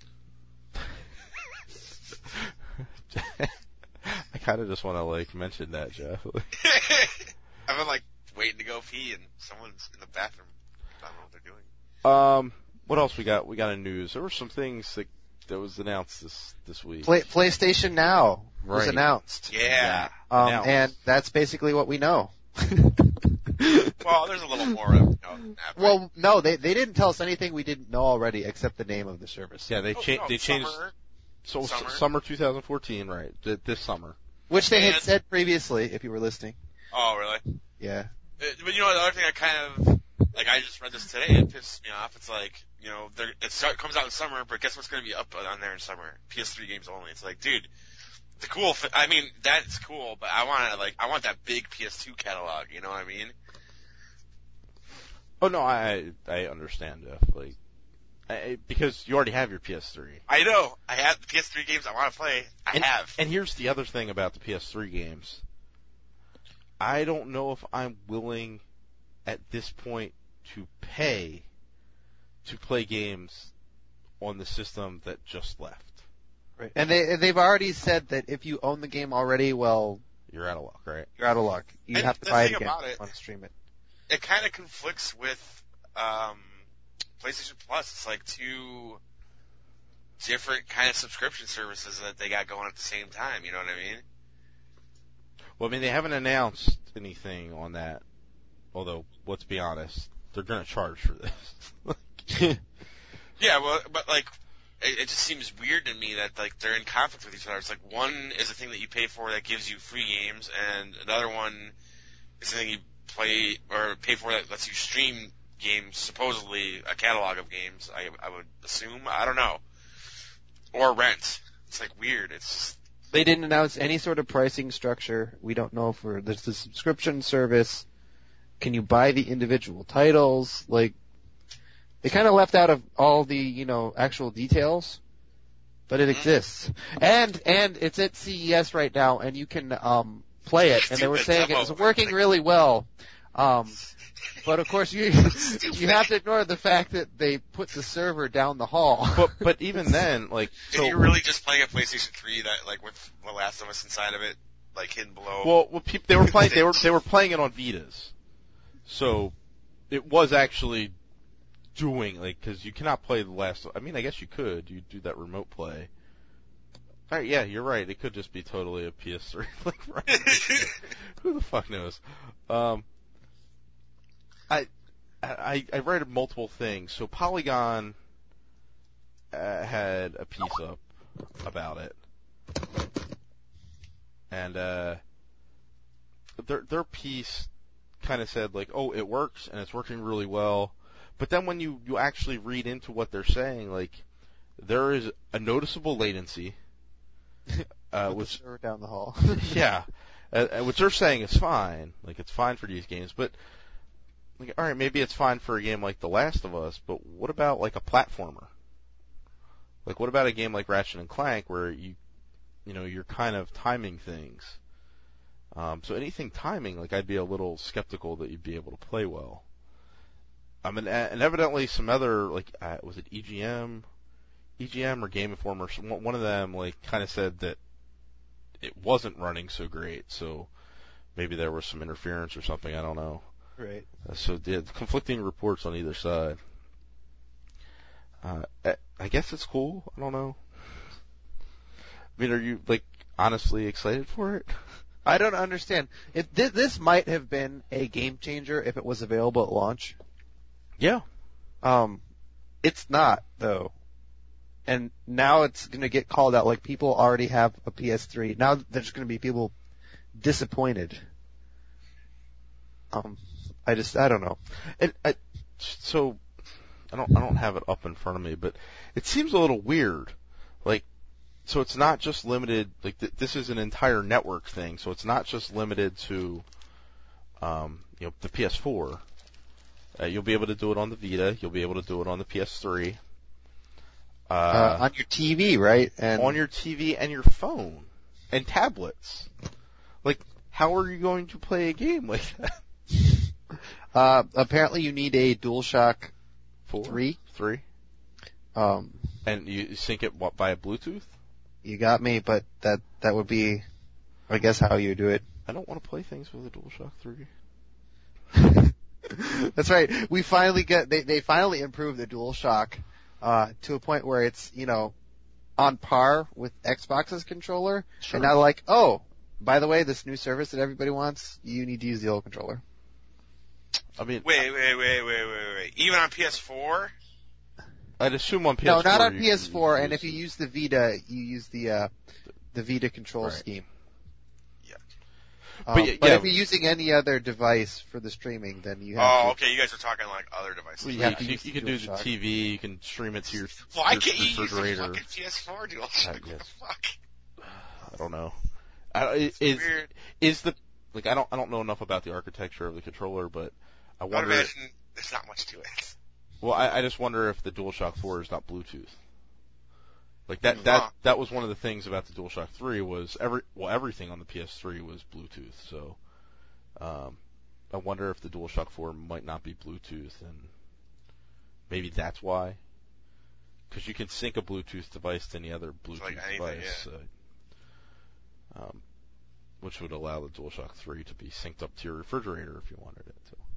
I kind of just want to like mention that, Jeff. I've been like waiting to go pee and someone's in the bathroom. I don't know what they're doing. um, what else we got? We got in news. There were some things that that was announced this this week. Play, PlayStation Now was Right. announced, Yeah. um, Announced. and that's basically what we know. Well, there's a little more of you know, than that, right? Well, no, they they didn't tell us anything we didn't know already, except the name of the service. Yeah, they Oh, changed. no, they changed. summer. So Summer. summer twenty fourteen, right? Th- This summer. Which they had And- said previously, if you were listening. Oh, really? Yeah. Uh, But you know, the other thing I kind of, like, I just read this today, it pissed me off. It's like, you know, there, it start, comes out in summer, but guess what's going to be up on there in summer? P S three games only. It's like, dude, the cool. Th- I mean, that's cool, but I want to like I want that big P S two catalog. You know what I mean? Oh no, I I understand, Jeff. Like, I, because you already have your P S three. I know. I have the P S three games I want to play. I and, have. And here's the other thing about the P S three games. I don't know if I'm willing at this point to pay to play games on the system that just left. Right. And they they've already said that if you own the game already, well, you're out of luck, right? You're out of luck. You and have to the buy thing it again. About it, want to stream it. It kind of conflicts with um, PlayStation Plus. It's like two different kind of subscription services that they got going at the same time. You know what I mean? Well, I mean, they haven't announced anything on that. Although, let's be honest, they're going to charge for this. Yeah, well, but like, it, it just seems weird to me that like they're in conflict with each other. It's like one is a thing that you pay for that gives you free games, and another one is a thing you play or pay for that lets you stream games. Supposedly a catalog of games, I, I would assume. I don't know, or rent. It's like weird. It's They didn't announce any sort of pricing structure. We don't know for there's the subscription service. Can you buy the individual titles? Like, they kind of left out of all the, you know, actual details, but it exists. And, and it's at C E S right now, and you can, um, play it. And they were saying it was working really well. Um, but of course you, you have to ignore the fact that they put the server down the hall. But, but even then, like, so. so, You're really just playing a PlayStation three that, like, with The Last of Us inside of it, like, hidden below? Well, well, people, they were playing, they were, they were playing it on Vitas. So, it was actually doing, like, cause you cannot play the last, I mean, I guess you could, you do that remote play. Alright, yeah, you're right, it could just be totally a P S three, like, right? Who the fuck knows? Um, I, I, I read multiple things, so Polygon, uh, had a piece up about it. And, uh, their, their piece kind of said, like, oh, it works, and it's working really well. But then when you, you actually read into what they're saying, like, there is a noticeable latency, uh, which, server down the hall. yeah, uh, which they're saying is fine. Like, it's fine for these games, but, like, alright, maybe it's fine for a game like The Last of Us, but what about, like, a platformer? Like, what about a game like Ratchet and Clank where you, you know, you're kind of timing things? Um, so anything timing, like, I'd be a little skeptical that you'd be able to play well. I mean, and evidently some other, like, uh, was it E G M? E G M or Game Informer, one of them, like, kind of said that it wasn't running so great, so maybe there was some interference or something, I don't know. Right. Uh, so, yeah, conflicting reports on either side. Uh, I guess it's cool, I don't know. I mean, are you, like, honestly excited for it? I don't understand. If this, this might have been a game changer if it was available at launch. Yeah. Um, it's not though, and now it's going to get called out. Like, people already have a P S three. Now there's going to be people disappointed. Um, I just I don't know. And I, so I don't I don't have it up in front of me, but it seems a little weird. Like, so it's not just limited. Like, th- this is an entire network thing, so it's not just limited to, um, you know, the P S four. Uh, you'll be able to do it on the Vita. You'll be able to do it on the P S three. Uh, uh, on your T V, right? And on your T V and your phone and tablets. Like, how are you going to play a game like that? Uh, apparently you need a DualShock Four? three. Three. Um, and you sync it what, by a Bluetooth? You got me, but that that would be, I guess, how you do it. I don't want to play things with a DualShock three. That's right. We finally get they they finally improved the DualShock uh to a point where it's, you know, on par with Xbox's controller. Sure. And now, like, oh, by the way, this new service that everybody wants, you need to use the old controller. I mean, wait, wait, wait, wait, wait, wait. Even on P S four? I'd assume on P S four. No, not on you P S four. can And if you use the Vita, you use the uh the Vita control right. scheme. But, Um, yeah, but yeah. if you're using any other device for the streaming, then you have Oh, to. okay. You guys are talking like other devices. Well, you yeah, have to you, use you the can do the DualShock. T V. You can stream it to your, Why your can't you use the refrigerator. fucking P S four DualShock? Uh, What yes. the fuck? I don't know. I, is weird. is the like I don't I don't know enough about the architecture of the controller, but I I would wonder. imagine there's not much to it. Well, I, I just wonder if the DualShock four is not Bluetooth. Like that Huh. that that was one of the things about the DualShock three was every well everything on the P S three was Bluetooth. So um, I wonder if the DualShock four might not be Bluetooth, and maybe that's why. Because you can sync a Bluetooth device to any other Bluetooth Like anything, device, uh, um, which would allow the DualShock three to be synced up to your refrigerator if you wanted it to.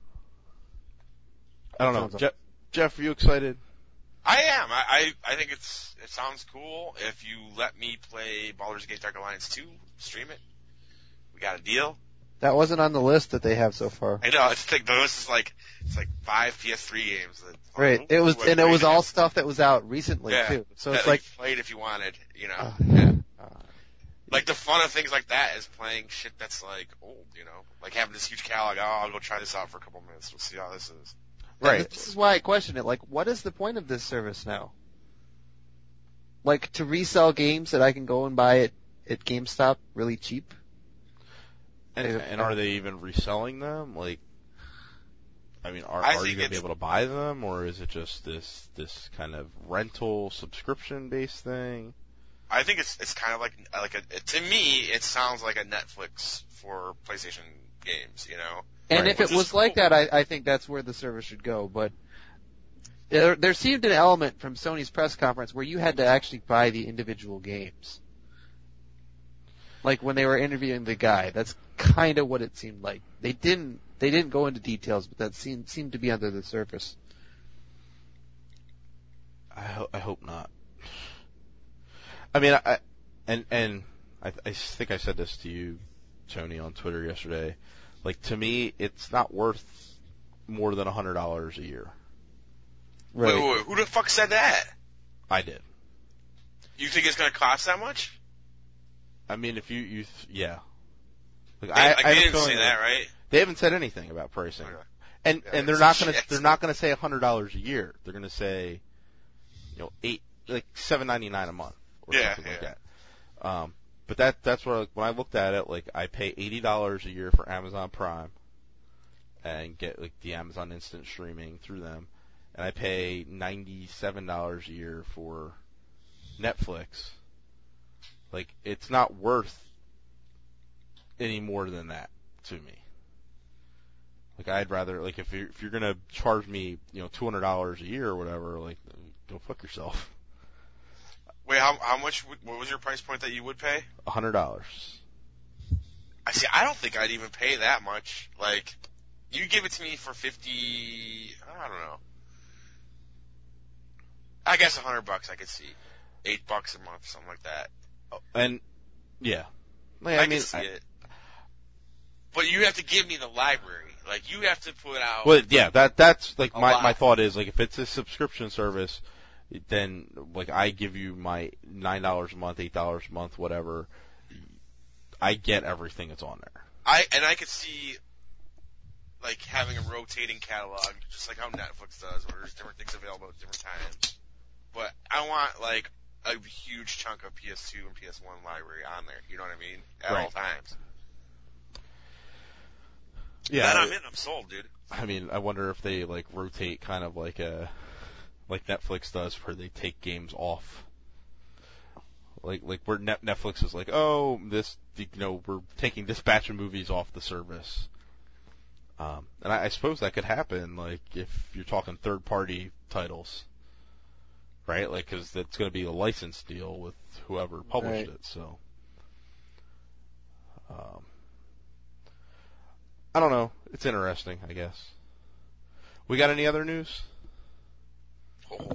I don't know. Sounds Jeff, Jeff, are you excited? I am. I, I I think it's it sounds cool. If you let me play Baldur's Gate Dark Alliance two, stream it. We got a deal. That wasn't on the list that they have so far. I know. It's like this is like it's like five P S three games. That, Right. It was, and it was all stuff that was out recently yeah, too. So that, it's like, played if you wanted. You know. uh, yeah. uh, Like the fun of things like that is playing shit that's like old. You know, like having this huge catalog. Oh, I'll go try this out for a couple minutes. We'll see how this is. Right. This is why I question it. Like, what is the point of this service now? Like, to resell games that I can go and buy at, at GameStop really cheap? And, and are they even reselling them? Like, I mean, are, I are you think going to be it's- able to buy them, or is it just this this kind of rental subscription based thing? I think it's it's kind of like like a to me it sounds like a Netflix for PlayStation games. You know. And Right. if it Which is was like cool. that, I, I think that's where the service should go. But there, there seemed an element from Sony's press conference where you had to actually buy the individual games. Like when they were interviewing the guy, that's kind of what it seemed like. They didn't, they didn't go into details, but that seemed seemed to be under the surface. I, ho- I hope not. I mean, I and and I, I think I said this to you, Tony, on Twitter yesterday. Like, to me, it's not worth more than a hundred dollars a year. Wait, wait, wait, who the fuck said that? I did. You think it's going to cost that much? I mean, if you, you, th- yeah. Like, They, I, like, I they have a didn't feeling say that, right? They haven't said anything about pricing, Okay. and Yeah, and they're that's not gonna shit. they're not gonna say a hundred dollars a year. They're gonna say, you know, eight like seven ninety nine a month or Yeah, something like yeah. that. Um, but that that's what like, when I looked at it, like I pay eighty dollars a year for Amazon Prime, and get like the Amazon Instant streaming through them, and I pay ninety seven dollars a year for Netflix. Like, it's not worth any more than that to me. Like, I'd rather, like, if you're, if you're gonna charge me, you know, two hundred dollars a year or whatever, like, go fuck yourself. Wait, how how much? Would, what was your price point that you would pay? A hundred dollars. I see. I don't think I'd even pay that much. Like, you give it to me for fifty. I don't know. I guess a hundred bucks I could see. Eight bucks a month, something like that. And, yeah. Like, I, I mean, can see I- it. But you have to give me the library. Like, you have to put out. well, yeah, that, that's, like, A my, lot. my thought is, like, if it's a subscription service, then, like, I give you my nine dollars a month, eight dollars a month, whatever, I get everything that's on there. I and I could see, like, having a rotating catalog, just like how Netflix does, where there's different things available at different times. But I want, like, a huge chunk of P S two and P S one library on there. You know what I mean? At Right. all times. Yeah. Then I'm in. I'm sold, dude. I mean, I wonder if they like rotate kind of like a like Netflix does, where they take games off. Like like where Net- Netflix is like, oh, this you know we're taking this batch of movies off the service. Um, and I, I suppose that could happen, like if you're talking third party titles, right? Like because that's going to be a license deal with whoever published Right. it. So. Um, I don't know. It's interesting, I guess. We got any other news? Oh.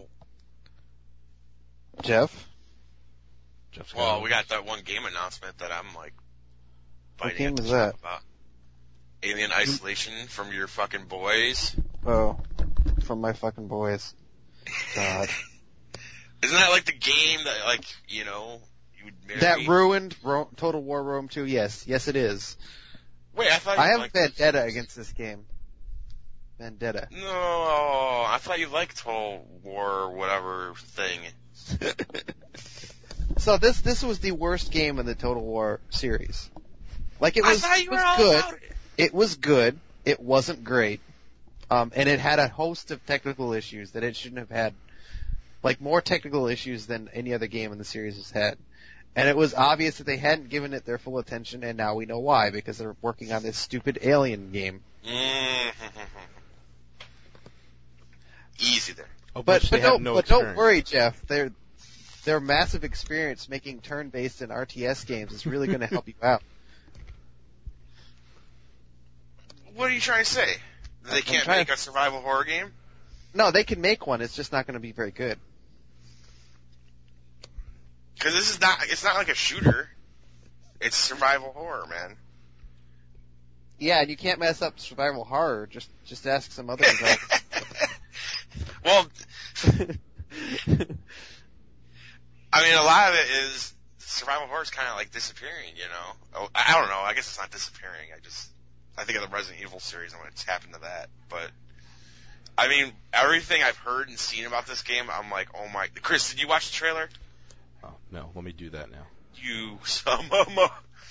Jeff? Jeff's got Well, it. we got that one game announcement that I'm like What biting game at the is tongue that? about. Alien Isolation from your fucking boys. Oh, from my fucking boys. God. Isn't that like the game that, like, you know, you would marry? That ruined Ro- Total War Rome two, yes. Yes, it is. Wait, I thought you I have liked vendetta this. against this game. Vendetta. No, I thought you liked Total War whatever thing. So this this was the worst game in the Total War series. Like it was, I thought you it were was all good. about it. It was good. It wasn't great. Um, and it had a host of technical issues that it shouldn't have had. Like more technical issues than any other game in the series has had. And it was obvious that they hadn't given it their full attention, and now we know why, because they're working on this stupid Alien game. Easy there. Of But which but they have don't no but don't experience. worry, Jeff. Their their massive experience making turn-based and R T S games is really going to help you out. What are you trying to say? That they I'm can't trying make to- a survival horror game? No, they can make one. It's just not going to be very good. Because this is not, it's not like a shooter. It's survival horror, man. Yeah, and you can't mess up survival horror. Just just ask some other developers. Well, I mean, a lot of it is, survival horror is kind of like disappearing, you know? Oh, I I don't know, I guess it's not disappearing, I just, I think of the Resident Evil series and what's happened to that, but, I mean, everything I've heard and seen about this game, I'm like, oh my, Chris, did you watch the trailer? Oh, no, let me do that now. You son of a...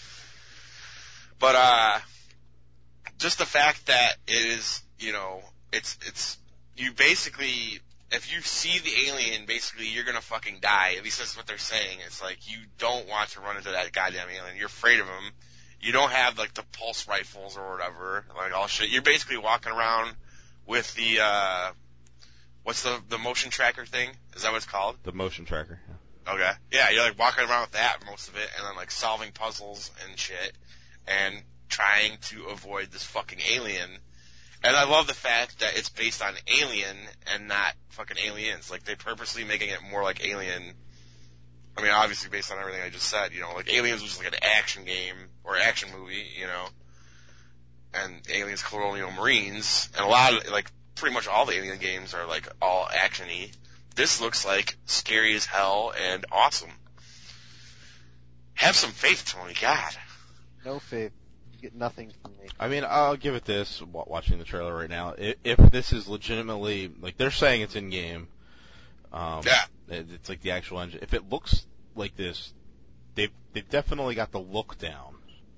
But, uh, just the fact that it is, you know, it's, it's, you basically, if you see the alien, basically you're gonna fucking die. At least that's what they're saying. It's like, you don't want to run into that goddamn alien. You're afraid of him. You don't have, like, the pulse rifles or whatever, like, all shit. You're basically walking around with the, uh, what's the, the motion tracker thing? Is that what it's called? The motion tracker. Yeah. Okay. Yeah, you're like walking around with that most of it, and then like solving puzzles and shit, and trying to avoid this fucking alien. And I love the fact that it's based on Alien and not fucking Aliens. Like, they purposely making it more like Alien. I mean, obviously based on everything I just said, you know, like Aliens was just like an action game or action movie, you know, and Aliens Colonial Marines, and a lot of, like, pretty much all the Alien games are like all action-y. This looks like scary as hell and awesome. Have some faith, Tony. God. No faith. You get nothing from me. I mean, I'll give it this, wa- watching the trailer right now. If, if this is legitimately, like, they're saying it's in-game. Um, Yeah. it- It's like the actual engine. If it looks like this, they've, they've definitely got the look down.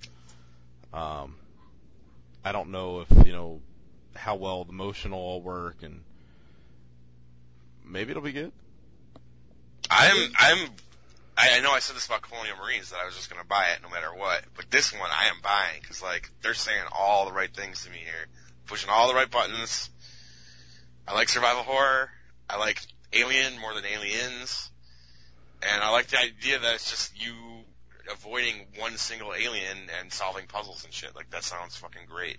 Um, I don't know if, you know, how well the motion will all work, and maybe it'll be good. I'm, I'm, I I know I said this about Colonial Marines, that I was just gonna buy it no matter what, but this one I am buying, cause like, they're saying all the right things to me here. Pushing all the right buttons. I like survival horror. I like Alien more than Aliens. And I like the idea that it's just you avoiding one single alien and solving puzzles and shit. Like, that sounds fucking great.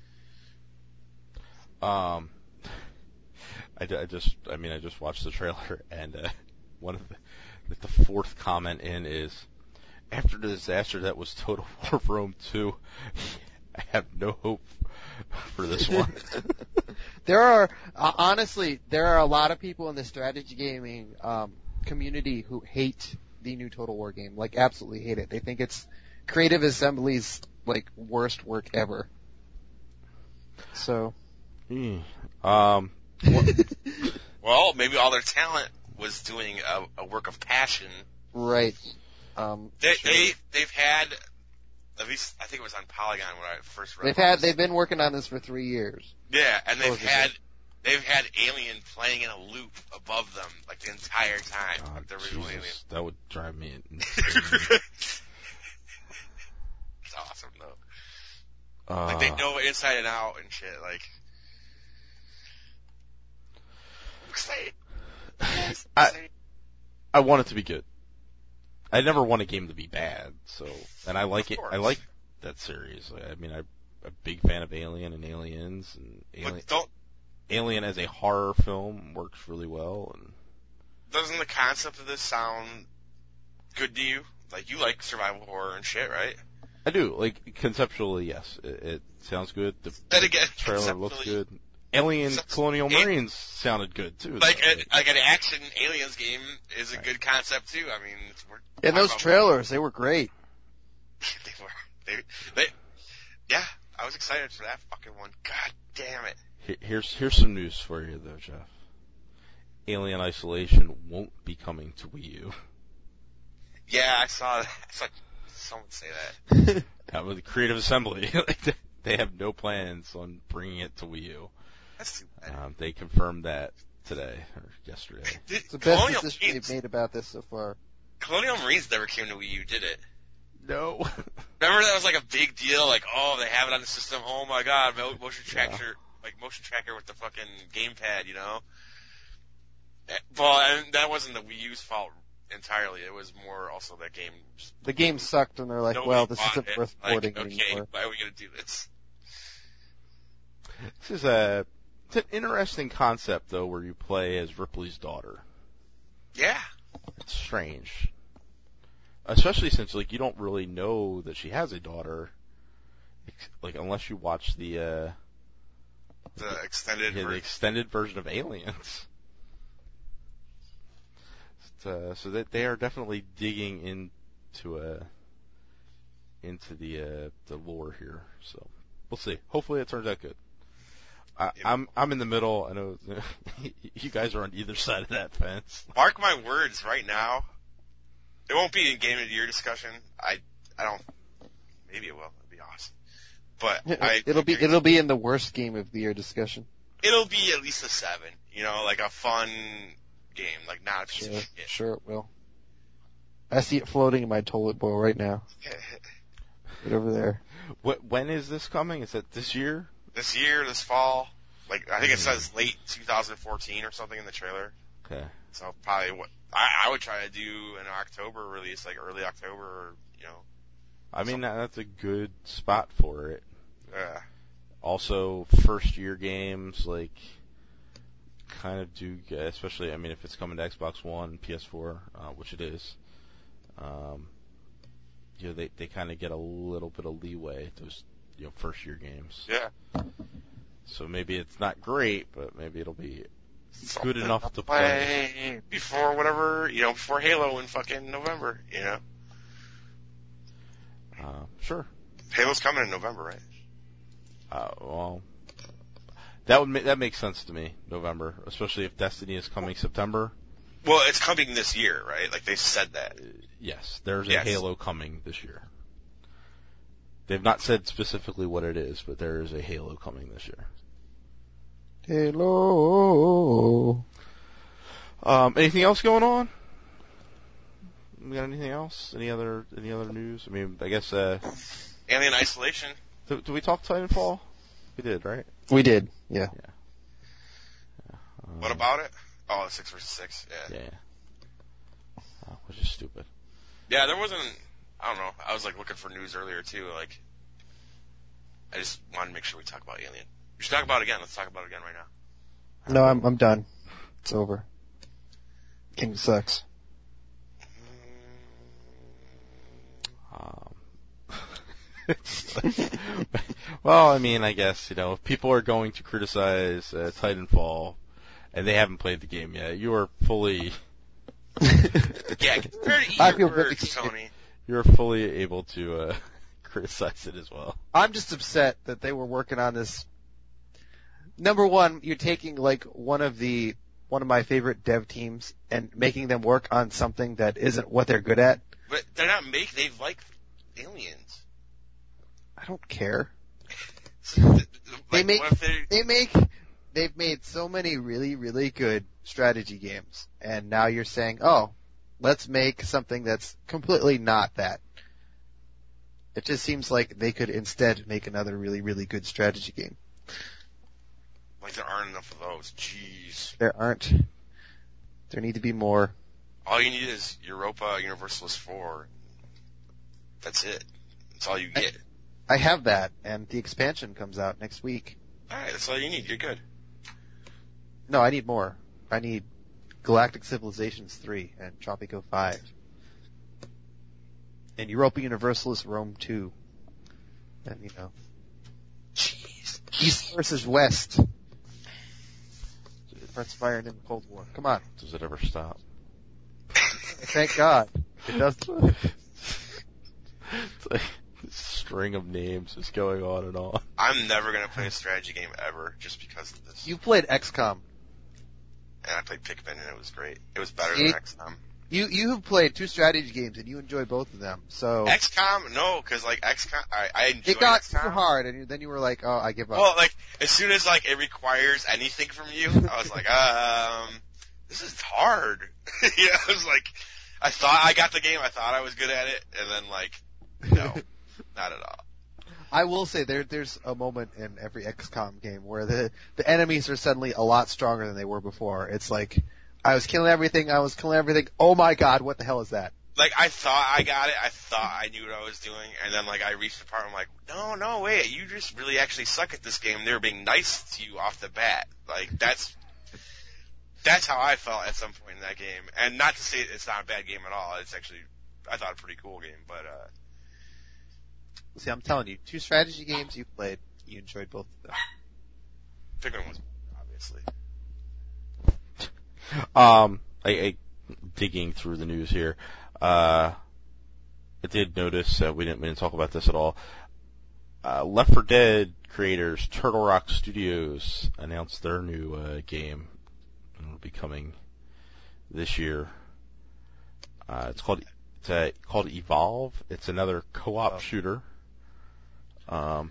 Um, I, I just, I mean, I just watched the trailer, and uh, one of the, the fourth comment in is, after the disaster that was Total War Rome two, I have no hope for this one. There are, uh, honestly, there are a lot of people in the strategy gaming um, community who hate the new Total War game. Like, absolutely hate it. They think it's Creative Assembly's, like, worst work ever. So. Hmm. Um. Well, maybe all their talent was doing a, a work of passion. Right. Um, They, sure. they, they've had, at least, I think it was on Polygon when I first read They've about had, this. they've been working on this for three years. Yeah, and they've Supposedly. had, they've had Alien playing in a loop above them, like, the entire time, God, like the original Alien. Jesus, that would drive me insane. It's awesome, though. uh, Like, they know it inside and out and shit, like. Excited. I, I want it to be good. I never want a game to be bad, so, and I like Of it, I course. like that series. I mean, I'm a big fan of Alien and Aliens, and Alien, But don't, Alien as a horror film works really well, and doesn't the concept of this sound good to you? Like, you like survival horror and shit, right? I do, like, conceptually, yes, it, it sounds good, the Then again, trailer looks conceptually- good. Alien Concept- Colonial Al- Marines sounded good, too. Like, though. a, like an action Aliens game is a Right. good concept, too. I mean, it's, we're And talking those about- trailers, they were great. they were, they, they, yeah, I was excited for that fucking one. God damn it. Here- Here's here's some news for you though, Jeff. Alien Isolation won't be coming to Wii U. Yeah, I saw that. I saw someone say that. That was the Creative Assembly. Like, they have no plans on bringing it to Wii U. That's too bad. Um, they confirmed that today or yesterday. Did, It's the best Colonial decision Marines, they've made about this so far. Colonial Marines never came to Wii U, did it? No. Remember that was like a big deal? Like, oh, they have it on the system. Oh my god, mo- motion tracker, Yeah. like motion tracker with the fucking gamepad, you know? Eh, Well, and that wasn't the Wii U's fault entirely. It was more also that game. Just, The game sucked, and they're like, nobody well, this bought isn't it. worth Like, porting okay, anymore. why are we gonna do this? This is a it's an interesting concept though, where you play as Ripley's daughter. Yeah. It's strange, especially since like you don't really know that she has a daughter, ex- like unless you watch the uh, The extended yeah, the version. extended version of Aliens. Uh, so that they are definitely digging into uh into the uh, the lore here. So we'll see. Hopefully it turns out good. I, I'm I'm in the middle. I know you guys are on either side of that fence. Mark my words right now. It won't be in Game of the Year discussion. I I don't. Maybe it will. It'd be awesome. But I, it'll be I it'll be in the worst game of the year discussion. it'll be at least a seven. You know, like a fun game, like not a piece Sure, of shit. sure it will. I see it floating in my toilet bowl right now. Right over there. What when is this coming? Is it this year? This year, this fall, like I think it says late two thousand fourteen or something in the trailer. Okay. So probably what I, I would try to do an October release, like early October, or you know. I mean that, that's a good spot for it. Uh, Also, first year games like kind of do get, especially I mean if it's coming to Xbox One, P S four, uh, which it is. Um, you know they they kind of get a little bit of leeway those you know first year games. yeah. So maybe it's not great, but maybe it'll be Something good enough to play. play before whatever, you know, before Halo in fucking November, you know. Uh, sure. Halo's coming in November, right? Uh, well, that would ma- that makes sense to me. November, especially if Destiny is coming September. Well, it's coming this year, right? Like they said that. Uh, yes, there's a Yes. Halo coming this year. They've not said specifically what it is, but there is a Halo coming this year. Hello. Um, anything else going on? We got anything else? Any other any other news? I mean, I guess. Uh, Alien Isolation. did, did we talk Titanfall? We did, right? We did, yeah. Um, What about it? Oh, six versus six. Yeah. Yeah. Uh, which is stupid. Yeah, there wasn't. I don't know. I was like looking for news earlier too. Like, I just wanted to make sure we talk about Alien. We should talk about it again. Let's talk about it again right now. No, I'm I'm done. It's over. Game sucks. Um, well, I mean, I guess, you know, if people are going to criticize uh, Titanfall and they haven't played the game yet, you are fully, Yeah, compared to I your feel very words, excited. Tony. you're fully able to uh, criticize it as well. I'm just upset that they were working on this. Number one, you're taking like one of the one of my favorite dev teams and making them work on something that isn't what they're good at. But they're not make. They like Aliens. I don't care. Like, They make- what if they? They make they've made so many really really good strategy games, and now you're saying, "Oh, let's make something that's completely not that." It just seems like they could instead make another really really good strategy game. Like there aren't enough of those. Jeez. There aren't. There need to be more. All you need is Europa Universalis four. That's it. That's all you get. I have that, and the expansion comes out next week. Alright, that's all you need. You're good. No, I need more. I need Galactic Civilizations three and Tropico five. And Europa Universalis Rome two. And, you know, Jeez. East versus West. Transpired in the Cold War. Come on. Does it ever stop? Thank God. It does. It's like this string of names is going on and on. I'm never gonna play a strategy game ever just because of this. You played X COM. And I played Pikmin and it was great. It was better See? than X COM. You you have played two strategy games and you enjoy both of them. So X COM, no, because like X COM, I, I enjoy it got X COM. super hard, and you, then you were like, "Oh, I give up." Well, like as soon as like it requires anything from you, I was like, um, this is hard. you know, I was like, I thought I got the game, I thought I was good at it, and then like, no, not at all. I will say there there's a moment in every X COM game where the the enemies are suddenly a lot stronger than they were before. It's like I was killing everything, I was killing everything. Oh my god, what the hell is that? Like I thought I got it, I thought I knew what I was doing, and then like I reached the part where I'm like, no, no, wait, you just really actually suck at this game. They were being nice to you off the bat. Like that's that's how I felt at some point in that game. And not to say it's not a bad game at all. It's actually I thought a pretty cool game, but uh See, I'm telling you, two strategy games you played, you enjoyed both of them. Pikmin was obviously. Um, I, I digging through the news here. Uh, I did notice uh, we didn't we didn't talk about this at all. Uh, Left four Dead creators Turtle Rock Studios announced their new uh, game, and it'll be coming this year. Uh, it's called it's uh, called Evolve. It's another co-op oh. shooter. Um,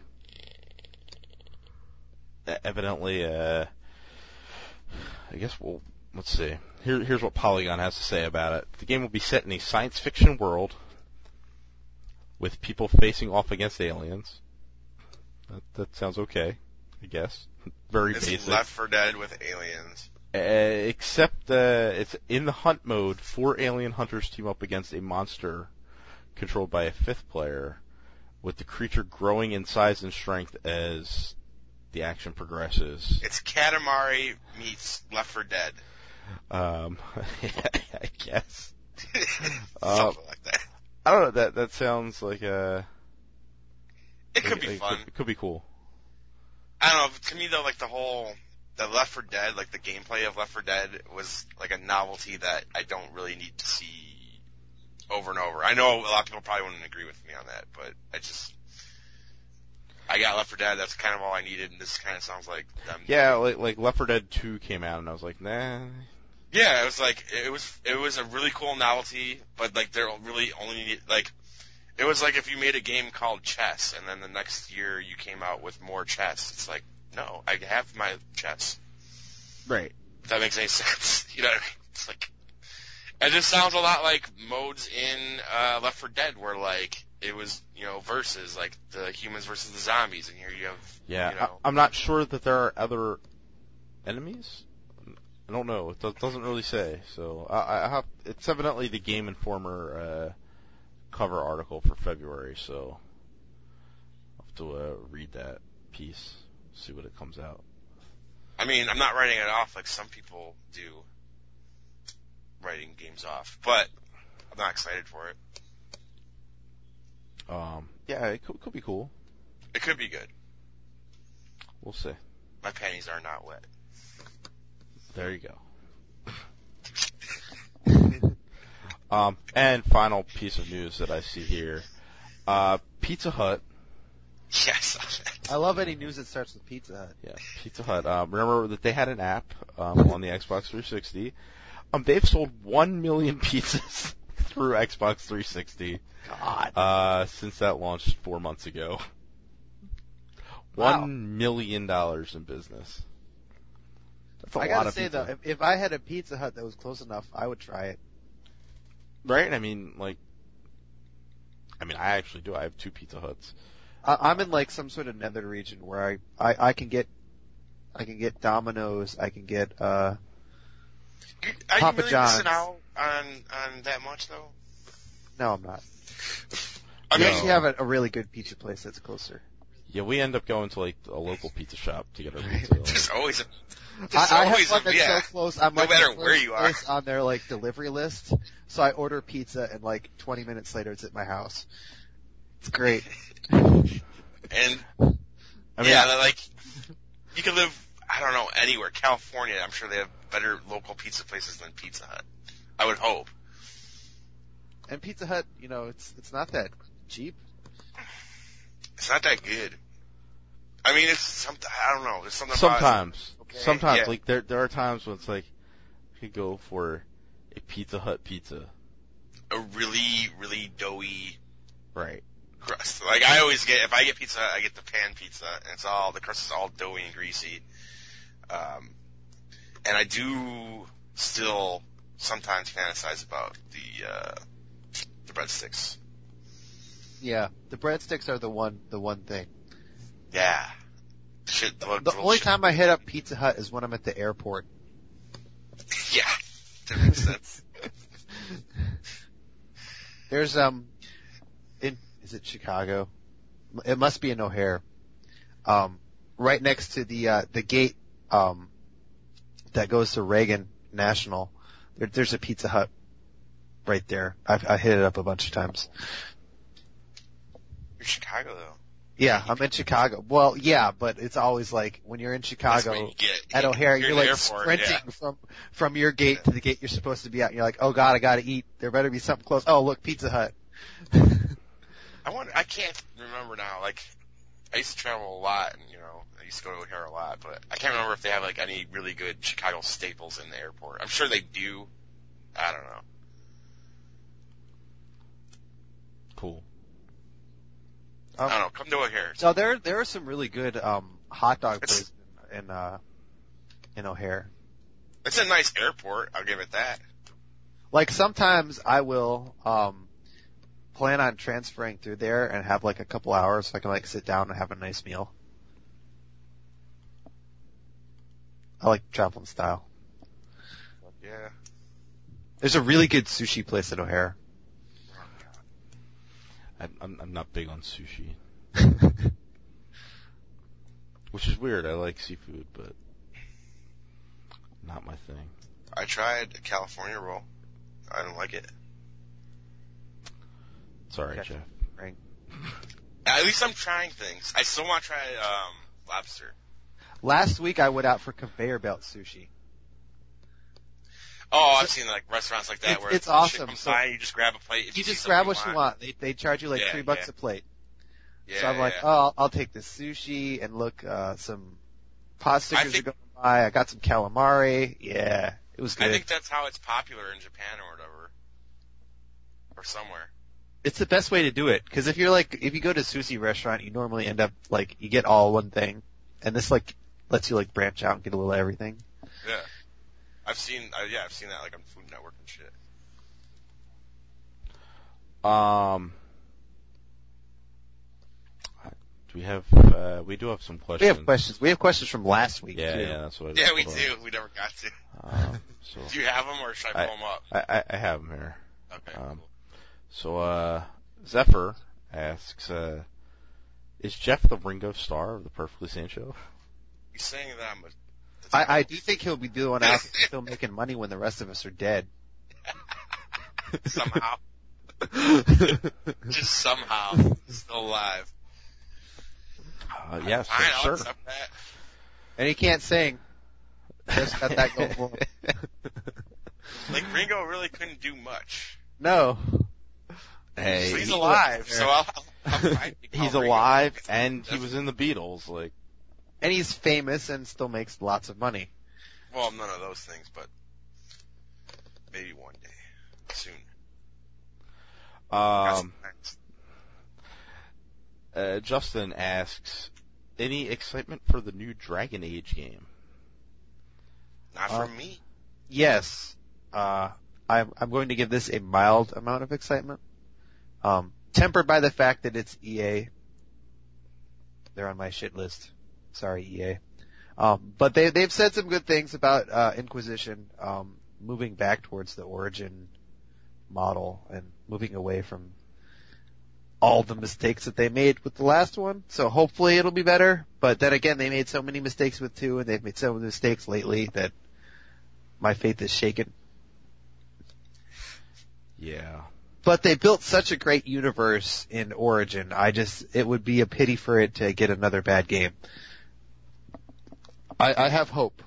evidently, uh, I guess we'll, let's see. Here, here's what Polygon has to say about it. The game will be set in a science fiction world with people facing off against aliens. That, that sounds okay, I guess. Very it's basic. Left four Dead with aliens. Uh, except, uh, it's in the hunt mode. Four alien hunters team up against a monster controlled by a fifth player, with the creature growing in size and strength as the action progresses. It's Katamari meets Left four Dead. Um, I guess. Something uh, like that. I don't know. That that sounds like a. It could like, be like, fun. It could be cool. I don't know. To me, though, like the whole the Left four Dead, like the gameplay of Left four Dead was like a novelty that I don't really need to see over and over. I know a lot of people probably wouldn't agree with me on that, but I just I got Left four Dead. That's kind of all I needed, and this kind of sounds like them. Yeah, like like Left four Dead two came out, and I was like, nah. Yeah, it was like it was it was a really cool novelty, but like they're really only need, like it was like if you made a game called Chess, and then the next year you came out with more chess. It's like, no, I have my chess. Right. If that makes any sense, you know what I mean? It's like. It just sounds a lot like modes in uh, Left four Dead, where like it was, you know, versus like the humans versus the zombies, and here you have, Yeah, you know, I, I'm not sure that there are other enemies. I don't know. It do- doesn't really say. So I, I have. It's evidently the Game Informer uh, cover article for February. So I'll have to uh, read that piece, see what it comes out. I mean, I'm not writing it off like some people do. Writing games off, but I'm not excited for it. Um, yeah, it could, could be cool. It could be good. We'll see. My panties are not wet. There you go. um, and final piece of news that I see here: uh, Pizza Hut. Yes. I love any news that starts with Pizza Hut. Yeah, Pizza Hut. Um, remember that they had an app um, on the Xbox three sixty. Um, they've sold one million pizzas through Xbox three sixty. God. Uh, since that launched four months ago. Wow. One million dollars in business. That's a I lot gotta of say pizza. though, if, if I had a Pizza Hut that was close enough, I would try it. Right? I mean, like, I mean, I actually do. I have two Pizza Huts. I, I'm in like some sort of nether region where I, I, I can get, I can get Domino's, I can get, uh, Are Papa you really John's. missing out on on that much though? no, I'm not. I I mean, actually have a, a really good pizza place that's closer. Yeah, we end up going to like a local pizza shop to get our pizza. there's always a. I, There's I have always one a that's yeah. so close. I'm No like matter the where first you are. place on their like delivery list. So I order pizza and like twenty minutes later it's at my house. It's great. And I mean, yeah, they're like you can live. I don't know anywhere. California, I'm sure they have better local pizza places than Pizza Hut. I would hope. And Pizza Hut, you know, it's it's not that cheap. It's not that good. I mean, it's something. I don't know. There's something. sometimes, About it. Okay, sometimes, yeah. like there there are times when it's like you could go for a Pizza Hut pizza. A really, really doughy Right. crust. Like I always get, if I get pizza, I get the pan pizza, and it's all, the crust is all doughy and greasy. Um, and I do still sometimes fantasize about the, uh, the breadsticks. Yeah, the breadsticks are the one, the one thing. Yeah. Shit, the, The the only shit. time I hit up Pizza Hut is when I'm at the airport. Yeah. That makes sense. There's, um, in, is it Chicago? It must be in O'Hare. Um, right next to the, uh, the gate, um, that goes to Reagan National. There, there's a Pizza Hut right there. I've, I hit it up a bunch of times. You're Chicago though. Yeah, I'm in Chicago. Well, yeah, but it's always like when you're in That's Chicago what you get. at O'Hare, You're you're, in like the airport, sprinting yeah. from from your gate Yeah. to the gate you're supposed to be at. And you're like, oh god, I gotta eat. There better be something close. Oh, look, Pizza Hut. I wonder, I can't remember now, like, I used to travel a lot, and, you know, I used to go to O'Hare a lot, but I can't remember if they have, like, any really good Chicago staples in the airport. I'm sure they do. I don't know. Cool. I don't know. Come to O'Hare. So there there are some really good um hot dog It's- places in, in uh in O'Hare. It's a nice airport, I'll give it that. Like sometimes I will um plan on transferring through there and have like a couple hours so I can like sit down and have a nice meal. I like traveling style. Yeah. There's a really good sushi place at O'Hare. I'm, I'm, I'm not big on sushi, which is weird. I like seafood, but not my thing. I tried a California roll. I don't like it. It's alright, Okay. Jeff. Right. At least I'm trying things. I still want to try, um, lobster. Last week I went out for conveyor belt sushi. Oh, I've seen like restaurants like that It's- where it's the shit awesome. comes So- by, you just grab a plate. If You see just something grab what you want. want. They they charge you like Yeah, three bucks yeah. a plate. Yeah, So I'm like, yeah. oh, I'll, I'll take the sushi and look, uh, some pot stickers think- are going by. I got some calamari. Yeah, it was good. I think that's how it's popular in Japan or whatever. Or somewhere. It's the best way to do it. Cause if you're like, if you go to a sushi restaurant, you normally end up like, you get all one thing. And this like, lets you like branch out and get a little of everything. Yeah. I've seen, uh, yeah, I've seen that like on Food Network and shit. Um, do we have? Uh, we do have some questions. We have questions. We have questions from last week Yeah, too. yeah, that's what. I Yeah, we hold do. We never got to. on. Um, so Do you have them or should I pull them up? I, I, I have them here. Okay. Um, cool. So uh, Zephyr asks, uh, is Jeff the Ringo Starr of the Perfectly Sane Show? You saying that I'm a... I, I do think he'll be doing out still making money when the rest of us are dead. somehow. Just somehow. Still alive. Uh, yes, Fine, I'll sure. accept that. And he can't sing. Just got that going for him. Like, Ringo really couldn't do much. No. Hey, So he's he- alive, so I'll, I'll fine. he's alive, and he was in the Beatles. Like, And he's famous and still makes lots of money. Well, none of those things, but maybe one day. Soon. um, uh, Justin asks, any excitement for the new Dragon Age game? Not Uh, from me. Yes. Uh, I'm, I'm going to give this a mild amount of excitement. Um, tempered by the fact that it's E A. They're on my shit list. Sorry, E A. Um, but they, they've said some good things about, uh, Inquisition, um, moving back towards the Origin model and moving away from all the mistakes that they made with the last one. So hopefully it'll be better. But then again, they made so many mistakes with two, and they've made so many mistakes lately that my faith is shaken. Yeah. But they built such a great universe in Origin. I just, it would be a pity for it to get another bad game. I, I have hope.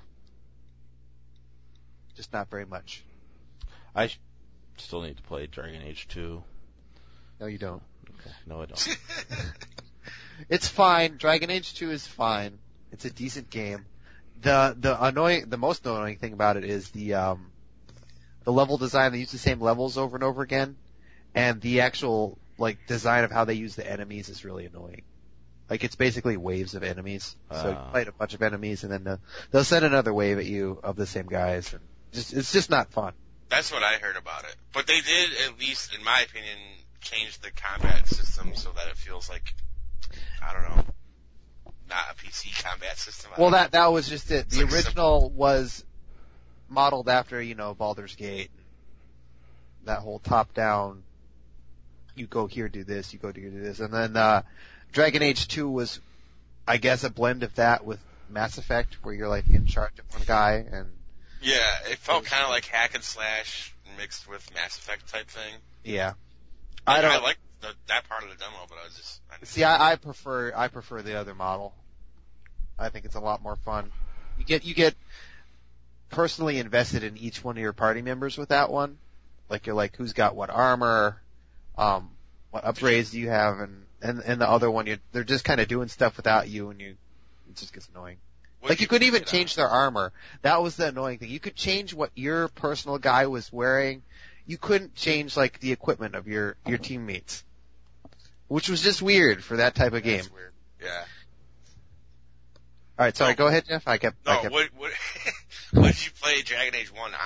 Just not very much. I sh- still need to play Dragon Age two. No, you don't. Okay. No, I don't. It's fine. Dragon Age two is fine. It's a decent game. The, the annoying, the most annoying thing about it is the, um, the level design, they use the same levels over and over again, and the actual like design of how they use the enemies is really annoying. Like it's basically waves of enemies. So you Uh. fight a bunch of enemies, and then they'll, they'll send another wave at you of the same guys. And just it's just not fun. That's what I heard about it. But they did, at least in my opinion, change the combat system so that it feels like, I don't know, not a P C combat system. I Well, don't that that was just it. It's The like original was modeled after, you know, Baldur's Gate. That whole top-down, you go here, do this, you go here, do this. And then uh Dragon Age two was, I guess, a blend of that with Mass Effect, where you're like in charge of one guy. And Yeah, it felt kind of like hack and slash mixed with Mass Effect type thing. yeah, I, I don't I liked the, that part of the demo, but I was just... I didn't- see. I, I prefer I prefer the other model. I think it's a lot more fun. You get you get personally invested in each one of your party members with that one. Like you're like, who's got what armor, um, what upgrades do you have, and and and the other one, you they're just kind of doing stuff without you, and you it just gets annoying. What Like did you couldn't even pick it change their armor. That was the annoying thing. You could change what your personal guy was wearing. You couldn't change like the equipment of your your teammates, which was just weird for that type of up? game. That's weird. Yeah. All right, sorry, No. go ahead, Jeff. I kept. I No, kept what, what, what did you play Dragon Age one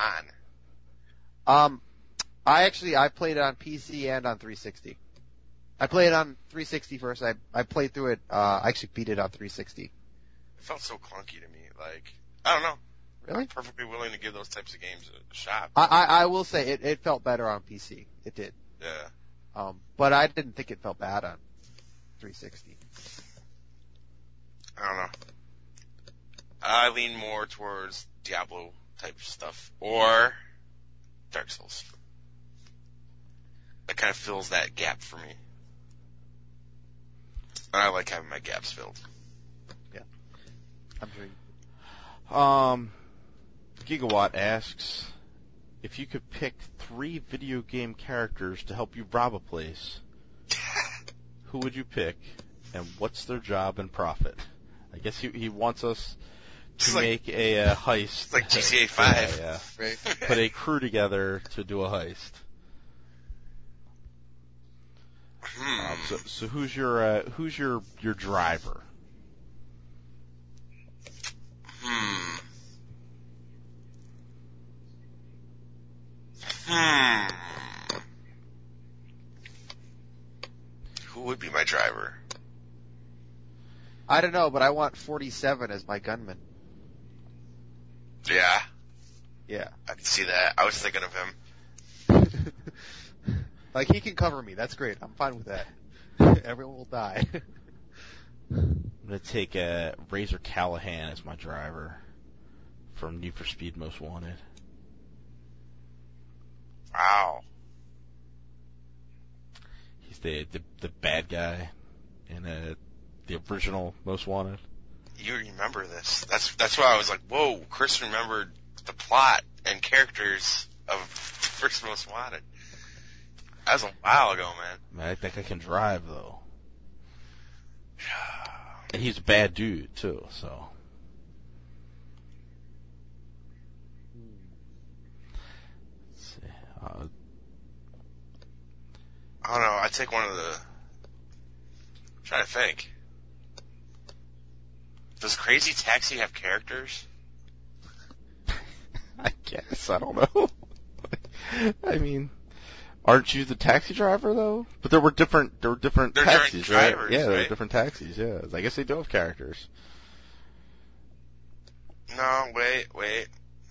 on? Um, I actually I played it on P C and on three sixty. I played it on three sixty first. I I played through it. Uh, I actually beat it on three sixty. It felt so clunky to me. Like, I don't know. Really? I'm perfectly willing to give those types of games a shot. I, I I will say it it felt better on P C. It did. Yeah. Um, but I didn't think it felt bad on three sixty. I don't know. I lean more towards Diablo type stuff or Dark Souls. That kind of fills that gap for me. And I like having my gaps filled. I'm sure. You... Um, Gigawatt asks, if you could pick three video game characters to help you rob a place, who would you pick, and what's their job and profit? I guess he he wants us to It's like- make a uh, heist. It's like G T A five. Yeah, yeah. Right. Put a crew together to do a heist. Hmm. Um, so, so who's your uh, who's your your driver? Hmm. Hmm. Who would be my driver? I don't know, but I want forty-seven as my gunman. Yeah, Yeah. I can see that. I was thinking of him. Like he can cover me. That's great. I'm fine with that. Everyone will die. I'm gonna take uh, Razor Callahan as my driver from Need for Speed Most Wanted. Wow. He's the the, the bad guy in uh, the original Most Wanted. You remember this. That's that's why I was like, whoa, Chris remembered the plot and characters of First Most Wanted. That was a while ago, man. Man, I think I can drive though. And he's a bad dude too, so. Let's see. Uh, I don't know. I take one of the. I'm trying to think. Does Crazy Taxi have characters? I guess I don't know. I mean, aren't you the taxi driver though? But there were different there were different They're taxis, different right? drivers, Yeah, there were right? different taxis. Yeah, I guess they do have characters. No, wait, wait.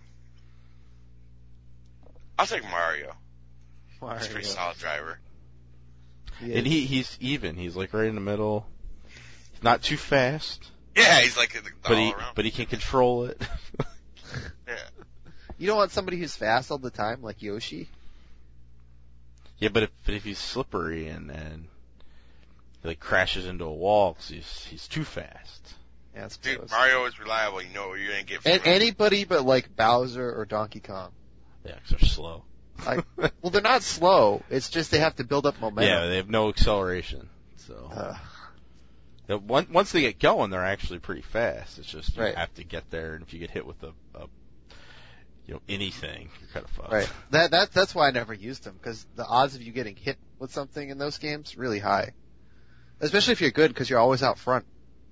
I'll take Mario. He's a pretty solid driver. And he he's even. He's like right in the middle. He's not too fast, Yeah, he's like the, the but all he around. but he can control it. Yeah. You don't want somebody who's fast all the time, like Yoshi. Yeah, but if but if he's slippery and and he like crashes into a wall 'cause he's he's too fast. Yeah, I Dude, suppose. Mario is reliable. You know what you're gonna get from And him. anybody but like Bowser or Donkey Kong. Yeah, 'cause they're slow. Like, well, they're not slow. It's just they have to build up Yeah, momentum. they have no acceleration. So Uh, yeah, once once they get going, they're actually pretty fast. It's just you Right. have to get there, and if you get hit with a, a you know, anything, you're kind of fucked. Right. That that that's why I never used them, because the odds of you getting hit with something in those games really high, especially if you're good, because you're always out front.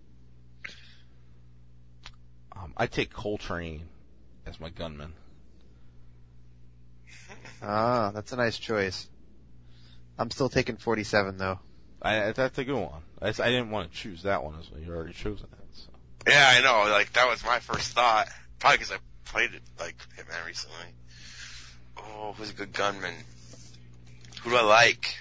Um, I take Coltrane as my gunman. Ah, that's a nice choice. I'm still taking forty-seven though. I, that's a good one. I, I didn't want to choose that one as well. You already chosen it. So. Yeah, I know. Like that was my first thought. Probably because I played it like Hitman recently. Oh, who's a good gunman? Who do I like?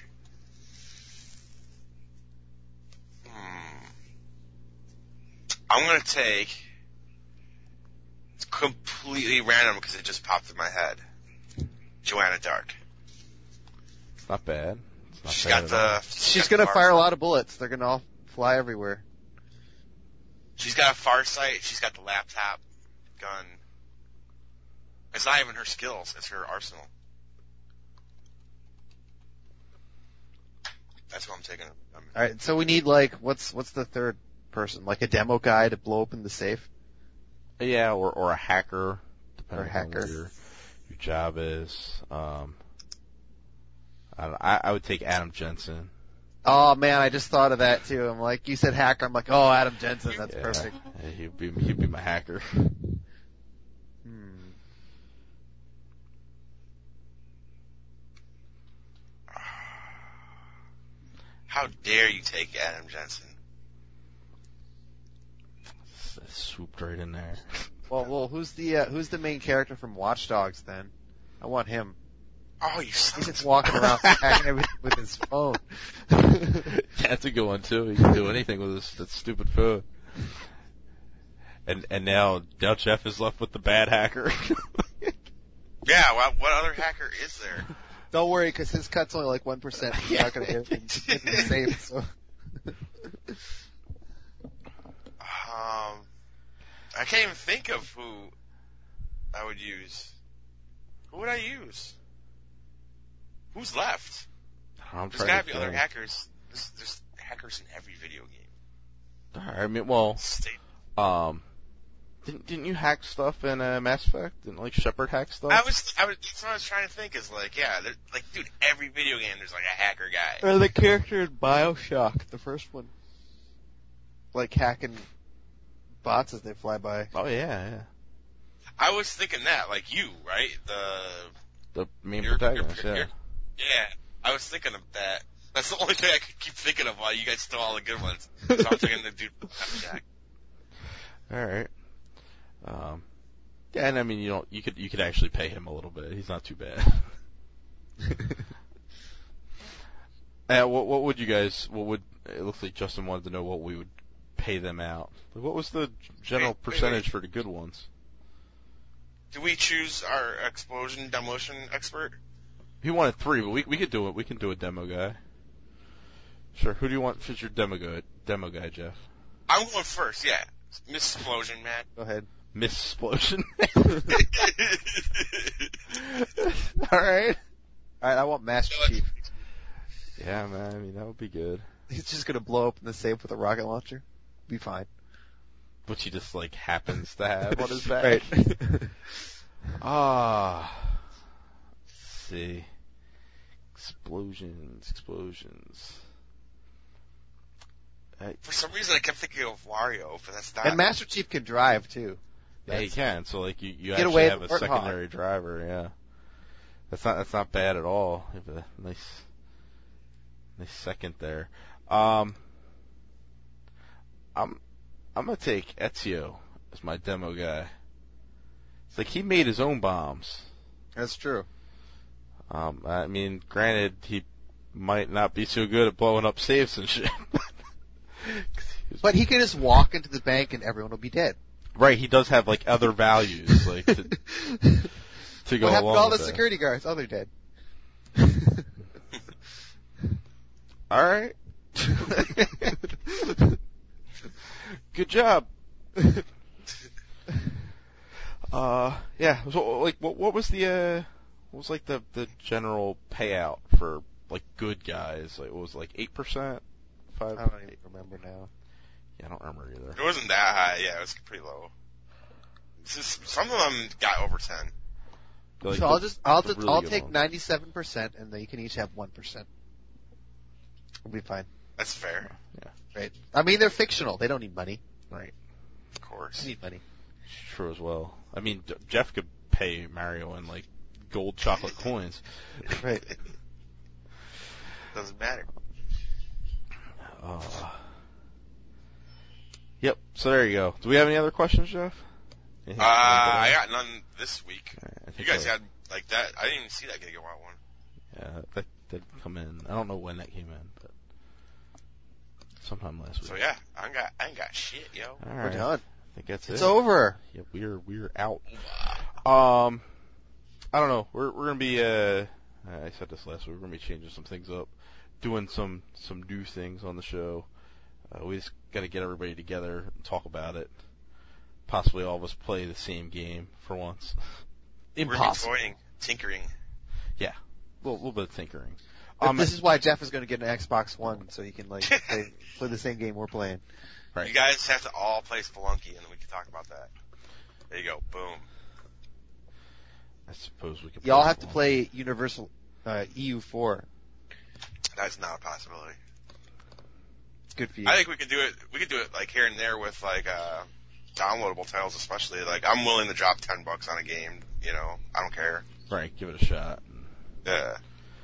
Hmm. I'm gonna take. It's completely random because it just popped in my head. Joanna Dark. It's not bad. It's not She's bad got at all. the. She's She's got gonna the fire a far- lot of bullets. They're gonna all fly everywhere. She's got a Farsight. She's got the laptop gun. It's not even her skills. It's her arsenal. That's what I'm taking. I'm, All right, so we need like what's what's the third person? Like a demo guy to blow open the safe? Yeah, or or a hacker, depending Or a hacker. on what your your job is. Um, I don't know, I, I would take Adam Jensen. Oh man, I just thought of that too. I'm like, you said hacker. I'm like, oh, Adam Jensen. That's Yeah, perfect. yeah, he'd be he'd be my hacker. Hmm. How dare you take Adam Jensen? Swooped right in there. Well, well, who's the uh, who's the main character from Watch Dogs then? I want him. Oh, you son He's of just a- walking around hacking everything with his phone. That's a good one too. He can do anything with his that stupid phone. And and now now Jeff is left with the bad hacker. Yeah, well, what other hacker is there? Don't worry, because his cut's only like one percent. He's not gonna hit him. Hit him safe. So. Um, I can't even think of who I would use. Who would I use? Who's left? I'm There's trying gotta to be other think. hackers. There's, there's hackers in every video game. I mean, well, State. um, didn't didn't you hack stuff in uh, Mass Effect? Didn't like Shepard hack stuff? I was, I was, that's what I was trying to think is like, yeah, there- like, dude, every video game there's like a hacker guy. Or the character in Bioshock, the first one. Like hacking bots as they fly by. Oh yeah, yeah. I was thinking that, like you, right? The, The main You're- protagonist, you're- yeah. you're- yeah, I was thinking of that. That's the only thing I could keep thinking of while you guys stole all the good ones. So I'm thinking the dude from Jack. All right. Um, yeah, and I mean, you know, you could you could actually pay him a little bit. He's not too bad. uh, what what would you guys? What would it looks like Justin wanted to know what we would pay them out. What was the general Wait, wait, percentage wait. for the good ones? Do we choose our explosion demolition expert? He wanted three, but we we could do it. We can do a demo guy. Sure. Who do you want as your demo guy? Demo guy, Jeff. I'm going first, yeah. Miss Explosion, man. Go ahead. Miss Explosion. All right. Alright, I want Master So, like, Chief. Yeah, man. I mean, that would be good. He's just gonna blow open the safe with a rocket launcher. Be fine. Which he just like happens to have on his back. Right. Ah. Let's see. Explosions, explosions. Uh, For some reason, I kept thinking of Wario, but that's not. And Master Chief can drive too. yeah, you That's- can. So like you, you Get actually away have a from Warthog. secondary driver. Yeah. That's not that's not bad at all. You have a nice, nice second there. Um. I'm I'm gonna take Ezio as my demo guy. It's like he made his own bombs. That's true. Um, I mean, granted, he might not be so good at blowing up safes and shit. 'Cause he was- But he can just walk into the bank and everyone will be dead. right, he does have like other values, like to, to go What happened along to all the with that. security guards? Oh, they're dead. All right. Good job. uh, yeah. So, like, what what was the uh, what was like the the general payout for like good guys? Like, what was it, like eight percent? I Five? don't even remember now. Yeah, I don't remember either. It wasn't that high, yeah, it was pretty low. It's just, some of them got over ten. Like so I'll the- just I'll the just really I'll good take ones. ninety-seven percent, and then you can each have one percent. We'll be fine, That's fair, right? I mean, they're fictional. They don't need money. Right. of course. They need money. True as well. I mean, D- Jeff could pay Mario in like gold chocolate coins. Right. Doesn't matter. Uh, yep. So there you go. Do we have any other questions, Jeff? Uh, Anything- I got none this week. Alright, I You think guys so. had like that. I didn't even see that Gigawatt one. Yeah, that did come in. I don't know when that came in, but sometime last week. So yeah, I ain't got I ain't got shit, yo. All We're right. done. I think that's It's it. over. Yeah, we're we're out. Um, I don't know. We're we're gonna be. Uh, I said this last week. We're gonna be changing some things up, doing some some new things on the show. Uh, we just gotta get everybody together and talk about it. Possibly all of us play the same game for once. Impossible. We're toying, tinkering. A little, little bit of tinkering. But Um, this is why Jeff is going to get an Xbox One, so you can like play, play the same game we're playing. Right. You guys have to all play Spelunky, and then we can talk about that. There you go. Boom. I suppose we could. Y'all play have to along. play Universal uh, E U four. That's not a possibility. It's good for you. I think we could do it. We could do it like here and there with like uh, downloadable titles, especially. Like I'm willing to drop ten bucks on a game. You know, I don't care. Right. Give it a shot. Yeah,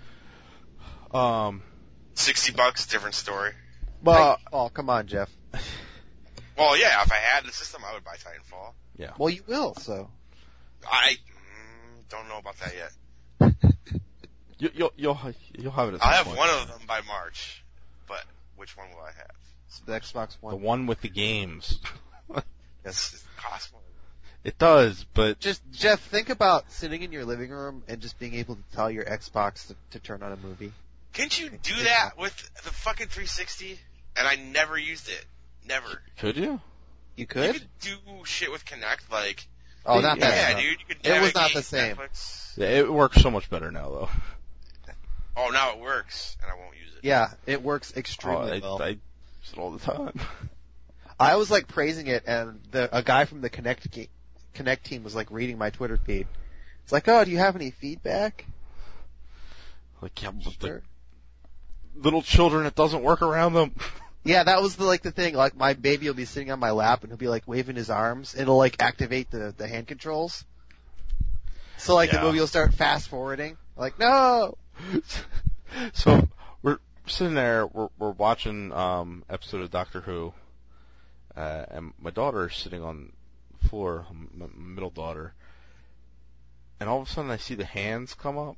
Um. sixty bucks, different story. But oh, come on, Jeff. Well, yeah, if I had the system, I would buy Titanfall. Well, you will. So I mm, don't know about that yet. you, you'll you'll you'll have it. At I'll some have point. one of them by March, but which one will I have? it's the Xbox The One. one with the games. Yes, it costs more. It does, but Just Jeff, think about sitting in your living room and just being able to tell your Xbox to, to turn on a movie. Can't you do that with the fucking three sixty? And I never used it. Never. could you? You You could? could do shit with Kinect, like Oh, not Yeah, that. yeah, stuff. dude. You could. It was navigate not the same. Netflix. Yeah, it works so much better now, though. Oh, now it works, and I won't use it. Yeah, it works Oh, extremely I, well. I use it all the time. I was like praising it, and the a guy from the Connect ga- Connect team was like reading my Twitter feed. It's like, oh, do you have any feedback? Like, yeah, but Sure. the little children, it doesn't work around them. Yeah, that was the like the thing. Like my baby will be sitting on my lap, and he'll be like waving his arms. It'll like activate the the hand controls. So like Yeah. the movie will start fast forwarding. Like no. So we're sitting there, we're we're watching um episode of Doctor Who, uh, and my daughter is sitting on the floor, my middle daughter, and all of a sudden I see the hands come up,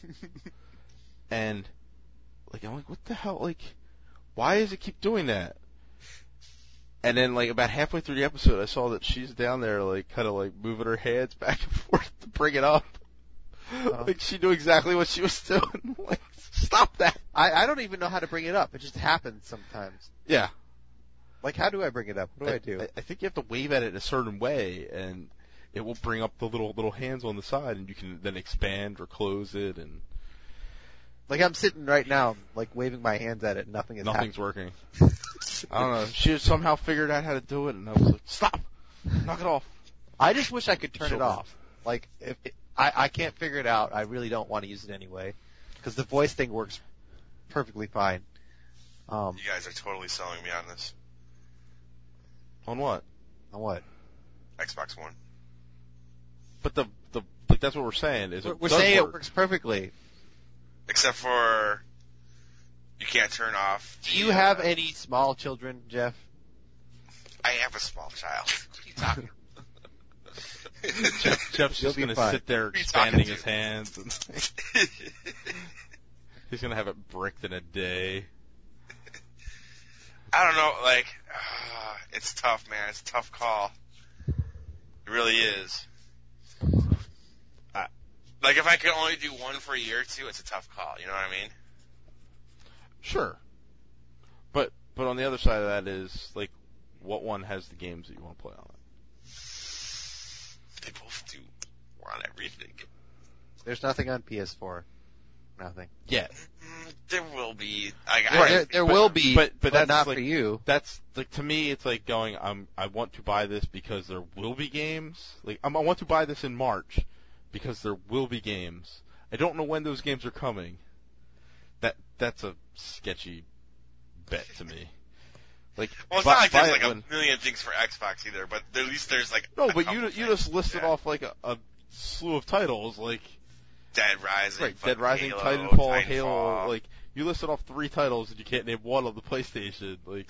and like I'm like, what the hell? Like, why does it keep doing that? And then like about halfway through the episode, I saw that she's down there like kind of like moving her hands back and forth to bring it up. Uh-huh. Like she knew exactly what she was doing. Like, stop that. I I don't even know how to bring it up. It just happens sometimes. Yeah. Like how do I bring it up? What do I, do? I, I think you have to wave at it in a certain way, and it will bring up the little little hands on the side, and you can then expand or close it, and Like I'm sitting right now, like waving my hands at it, and nothing is nothing's working. I don't know. She had somehow figured out how to do it, and I was like, stop, knock it off. I just wish I could turn it Children. off. Like if it, I I can't figure it out, I really don't want to use it anyway, because the voice thing works perfectly fine. Um, You guys are totally selling me on this On what? on what? Xbox One. But the the like that's what we're saying is We're, it we're does saying work. it works perfectly. Except for you can't turn off. Do the, you have uh, any small children, Jeff? I have a small child. What are you talking Jeff, Jeff's You'll just be gonna fine. sit there Who are you expanding talking his to? hands, and he's gonna have it bricked in a day. I don't know, like, uh, it's tough, man. It's a tough call. It really is. I- Like, if I could only do one for a year or two, it's a tough call. You know what I mean? Sure. But but on the other side of that is like, what one has the games that you want to play on it? They both do. We're on everything. There's nothing on P S four. Nothing. Yeah. Mm, there will be. I, There, I, there, there but- will be, but- but, but that's not like- for you. That's like, to me, it's like going, I'm I want to buy this because there will be games. Like I'm, I want to buy this in March because there will be games. I don't know when those games are coming. That that's a sketchy bet to me. Like, well, it's buy, not like there's buy like it a when, million things for Xbox either, but at least there's like no, a but couple you you things. just listed Yeah. off like a, a slew of titles, like Dead Rising, right, fucking Dead Rising, Halo, Titanfall, Titanfall. Halo. Like you listed off three titles and you can't name one on the PlayStation. Like,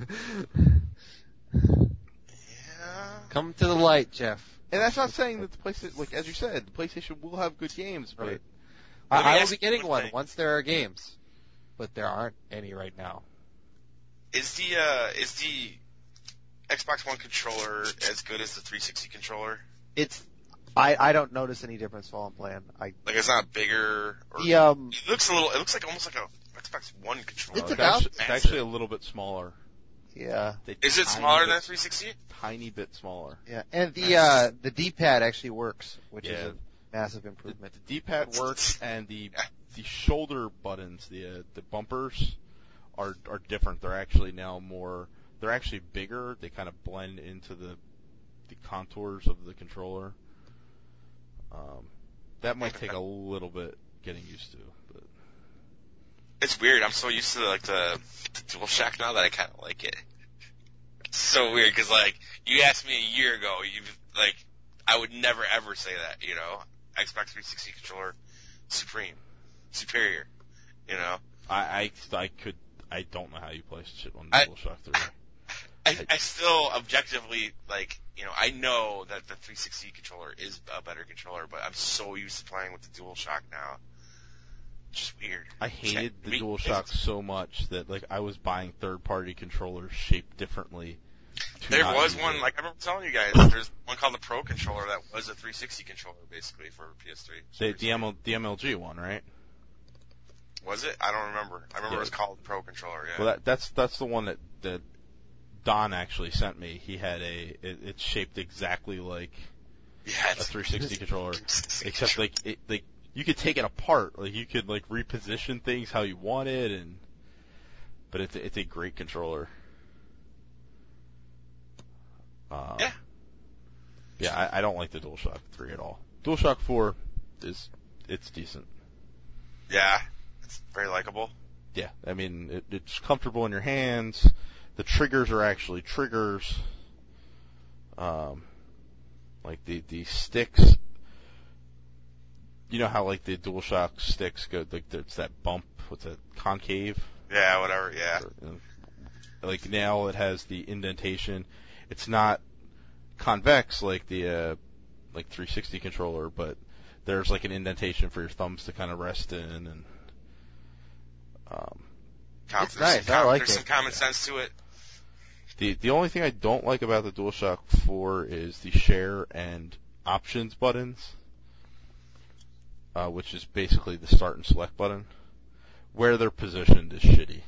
Yeah. Come to the light, Jeff. and that's not saying that the PlayStation, like as you said, the PlayStation will have good games, but Right. Let me I, I will ask be you getting one one thing. once there are games, but there aren't any right now. Is the uh, is the Xbox One controller as good as the three sixty controller? It's I, I don't notice any difference while I'm playing. I Like it's not bigger. Or, the um it looks a little. It looks like almost like a Xbox One controller. It's it's, about actually, it's massive. actually a little bit smaller. yeah They Is it tiny smaller bit- than a three sixty? Tiny bit smaller. yeah, and the uh the D-pad actually works, which Yeah. is a massive The, improvement. the D-pad works, and the the shoulder buttons, the uh, the bumpers, are are different. They're actually now more. They're actually bigger. They kind of blend into the the contours of the controller. Um, that might take a little bit getting used to, but It's weird. I'm so used to like the, the DualShock now that I kind of like it. It's so weird because like you asked me a year ago, you like I would never ever say that. You know, Xbox three sixty controller, supreme, superior. You know, I I, I could. I don't know how you play shit on I- DualShock three. I, I still objectively like. You know, I know that the three sixty controller is a better controller, but I'm so used to playing with the DualShock now. It's just weird. I hated the Me- DualShock so much that like I was buying third-party controllers shaped differently. to There not was use one, it. like I remember telling you guys, there's one called the Pro controller that was a three sixty controller basically for P S three. the the, M L, the M L G one, right? Was it? I don't remember. I remember Yeah. it was called the Pro controller. Yeah. Well, that, that's that's the one that that Don actually sent me. He had a it, it's shaped exactly like yeah. a It's, three sixty controller, except like it like you could take it apart. Like you could like reposition things how you wanted, and but it's it's a great controller. Um, Yeah. Yeah, I, I don't like the DualShock three at all. DualShock four is it's decent. yeah. It's very likable. Yeah, I mean it, it's comfortable in your hands. The triggers are actually triggers. Um, like the the sticks. You know how like the DualShock sticks go like there's that bump with the concave. Yeah, whatever. Yeah. Like now it has the indentation. It's not convex like the uh, like three sixty controller, but there's like an indentation for your thumbs to kind of rest in, and um, Com- It's there's nice. Some I com- like there's it. some common sense to it. the the only thing I don't like about the DualShock four is the share and options buttons, uh, which is basically the start and select button. Where they're positioned is shitty.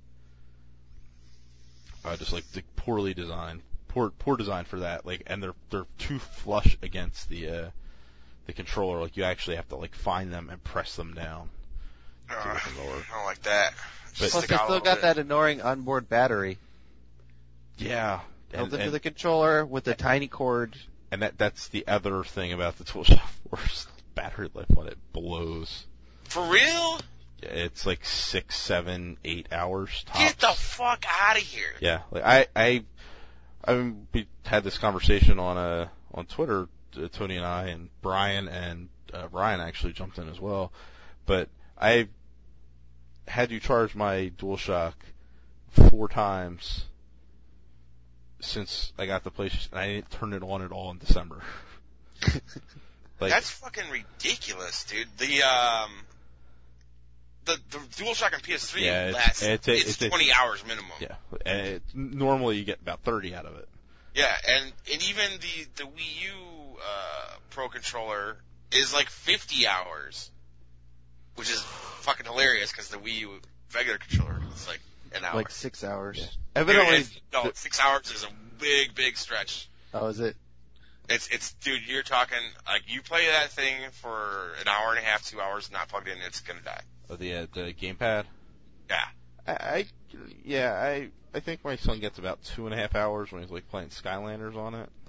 Uh, just like the poorly designed, poor poor design for that. Like, and they're they're too flush against the uh, the controller. Like, you actually have to like find them and press them down. Uh, to get them lower. I don't like that. But- Just Plus, stick they out a still little got bit. that annoying onboard battery Yeah, built and, into and, the controller with a tiny cord. and that that's the other thing about the DualShock four. Battery life on it blows. For real? Yeah, it's like six, seven, eight hours tops. Get the fuck out of here. Yeah, like I, I, I mean, we had this conversation on uh on Twitter, uh, Tony and I, and Brian and uh, Ryan actually jumped in as well. But I had to charge my DualShock four times since I got the PlayStation, and I didn't turn it on at all in December. Like, That's fucking ridiculous, dude. The um, the the DualShock on P S three Yeah, it's- lasts. it's It's, a- it's a- twenty hours minimum. yeah, and it, normally you get about thirty out of it. Yeah, and and even the the Wii U uh, Pro controller is like fifty hours, which is fucking hilarious because the Wii U regular controller is like an hour. Like six hours. Yeah. Dude, Evidently, it's- no, six hours is a big, big stretch. Oh, is it? It's, it's, dude, you're talking, like, you play that thing for an hour and a half, two hours, not plugged in, it's gonna die. uh, the uh, the gamepad. Yeah. I, I, yeah, I, I think my son gets about two and a half hours when he's like playing Skylanders on it.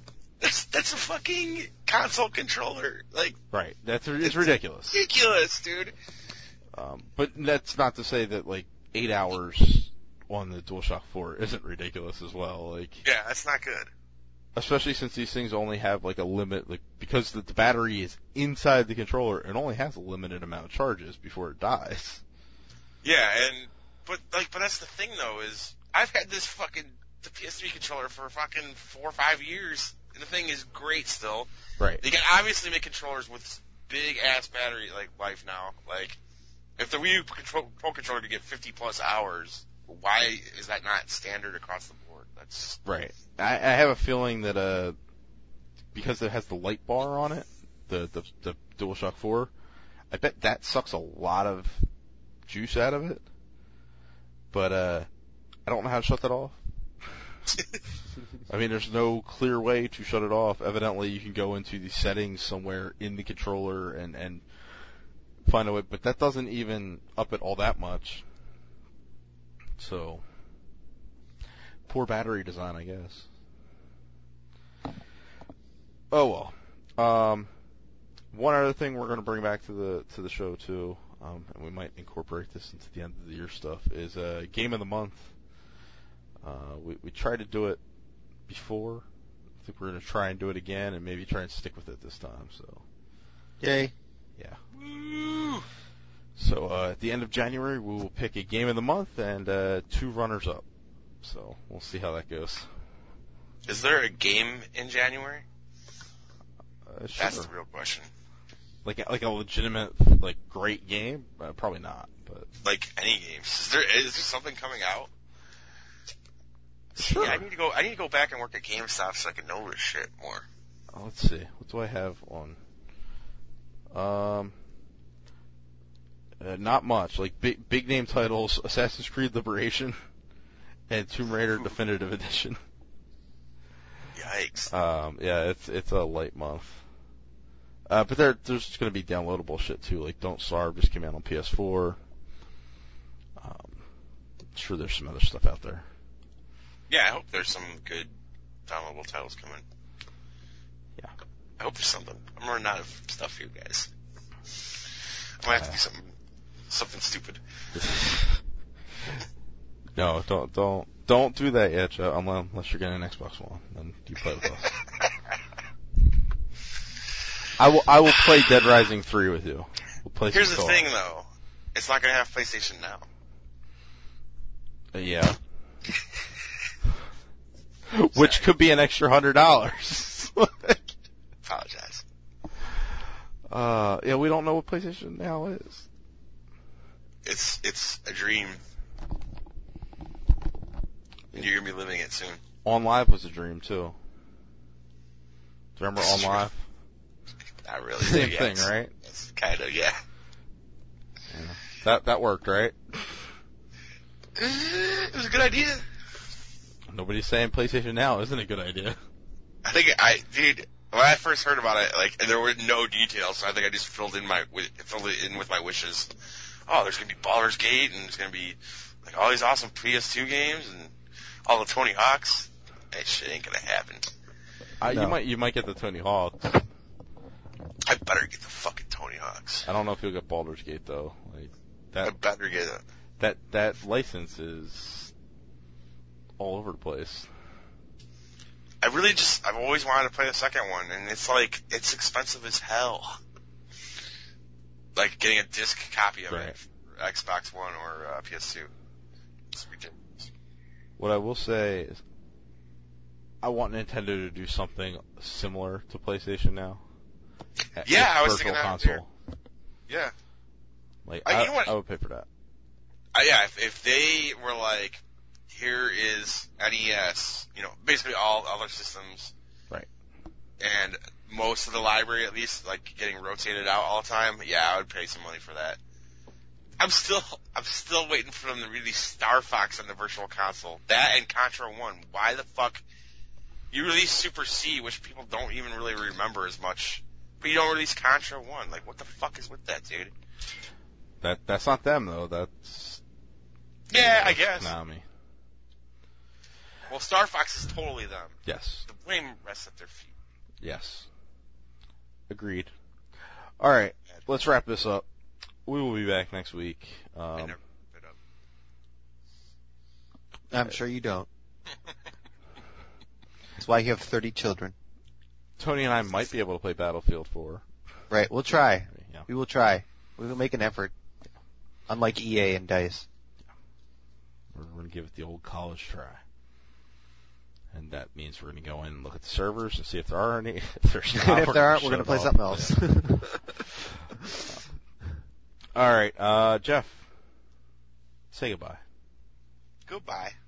That's that's a fucking console controller. Like, right. That's it's ridiculous. Ridiculous, dude. Um, but that's not to say that like eight hours on the DualShock four isn't ridiculous as well. Like, yeah, that's not good. Especially since these things only have like a limit, like because the, the battery is inside the controller, it only has a limited amount of charges before it dies. Yeah, and but like, but that's the thing though is I've had this fucking the P S three controller for fucking four or five years, and the thing is great still. Right. They can obviously make controllers with big ass battery like life now. Like, if the Wii U control, Pro controller could get fifty plus hours, why is that not standard across the board? That's right. I, I have a feeling that uh, because it has the light bar on it, the the, the DualShock four, I bet that sucks a lot of juice out of it. But uh, I don't know how to shut that off. I mean, there's no clear way to shut it off. Evidently, you can go into the settings somewhere in the controller and, and find a way, but that doesn't even up it all that much. So, poor battery design, I guess. Oh well. Um, one other thing we're going to bring back to the to the show too, um, and we might incorporate this into the end of the year stuff, is uh, Game of the Month. Uh, we we tried to do it before. I think we're going to try and do it again, and maybe try and stick with it this time. So, yay! Yeah. Woo! So uh, at the end of January, we will pick a game of the month and uh, two runners up. So we'll see how that goes. Is there a game in January? Uh, sure. That's the real question. Like like a legitimate like great game? Uh, probably not. But like any games, is there is there something coming out? Sure. Yeah, I need to go. I need to go back and work at GameStop so I can know this shit more. Oh, let's see. What do I have on? Um, uh, not much. Like big big name titles: Assassin's Creed Liberation and Tomb Raider Ooh. Definitive Edition. Yikes. Um, yeah, it's it's a light month. Uh, but there there's going to be downloadable shit too. Like Don't Starve just came out on P S four. Um, I'm sure there's some other stuff out there. Yeah, I hope there's some good downloadable titles coming. Yeah. I hope there's something. I'm running out of stuff here, guys. I might have to do something, something stupid. No, don't, don't, don't do that yet, Joe, unless you're getting an Xbox One, then you play with us. I will, I will play Dead Rising three with you. We'll play Here's some the co-op. thing, though. It's not going to have PlayStation Now. Uh, yeah. Which could be an extra hundred dollars. Apologize. Uh, yeah, we don't know what PlayStation Now is. It's it's a dream. And you're going to be living it soon. On Live was a dream, too. Do you remember On Live? Not really. Same yeah, thing, it's, right? It's kind of, yeah. Yeah. That that worked, right? It was a good idea. Nobody's saying PlayStation Now isn't a good idea. I think I, dude, when I first heard about it, like, there were no details, so I think I just filled in my, filled it in with my wishes. Oh, there's gonna be Baldur's Gate, and there's gonna be, like, all these awesome P S two games, and all the Tony Hawks. That shit ain't gonna happen. Uh, No. You might you might get the Tony Hawk. I better get the fucking Tony Hawks. I don't know if you'll get Baldur's Gate though. Like I that better get it. that that license is all over the place. I really just, I've always wanted to play the second one, and it's like, it's expensive as hell. Like, getting a disc copy of Right. it for Xbox One or uh, P S two. It's ridiculous. What I will say is, I want Nintendo to do something similar to PlayStation Now. At- Yeah, with I was virtual thinking that console. Yeah. Like, Uh, you I, know what? I would pay for that. Uh, yeah, if, if they were like, here is N E S, you know, basically all other systems. Right. And most of the library, at least, like, getting rotated out all the time, yeah, I would pay some money for that. I'm still, I'm still waiting for them to release Star Fox on the Virtual Console. That and Contra one. Why the fuck? You release Super C, which people don't even really remember as much, but you don't release Contra one. Like, what the fuck is with that, dude? That that's not them though. That's Yeah, I guess. Konami. Well, Star Fox is totally them. Yes. The blame rests at their feet. Yes. Agreed. All right, let's wrap this up. We will be back next week. I Um, never put it up. I'm sure you don't. That's why you have thirty children. Tony and I might be able to play Battlefield four. Right, we'll try. Yeah. We will try. We will make an effort. Unlike E A and DICE. We're going to give it the old college try. And that means we're going to go in and look at the servers and see if there are any. If there's not, And if we're there gonna aren't, we're going to shut play it off. something else. All right, uh, Jeff, say goodbye. Goodbye.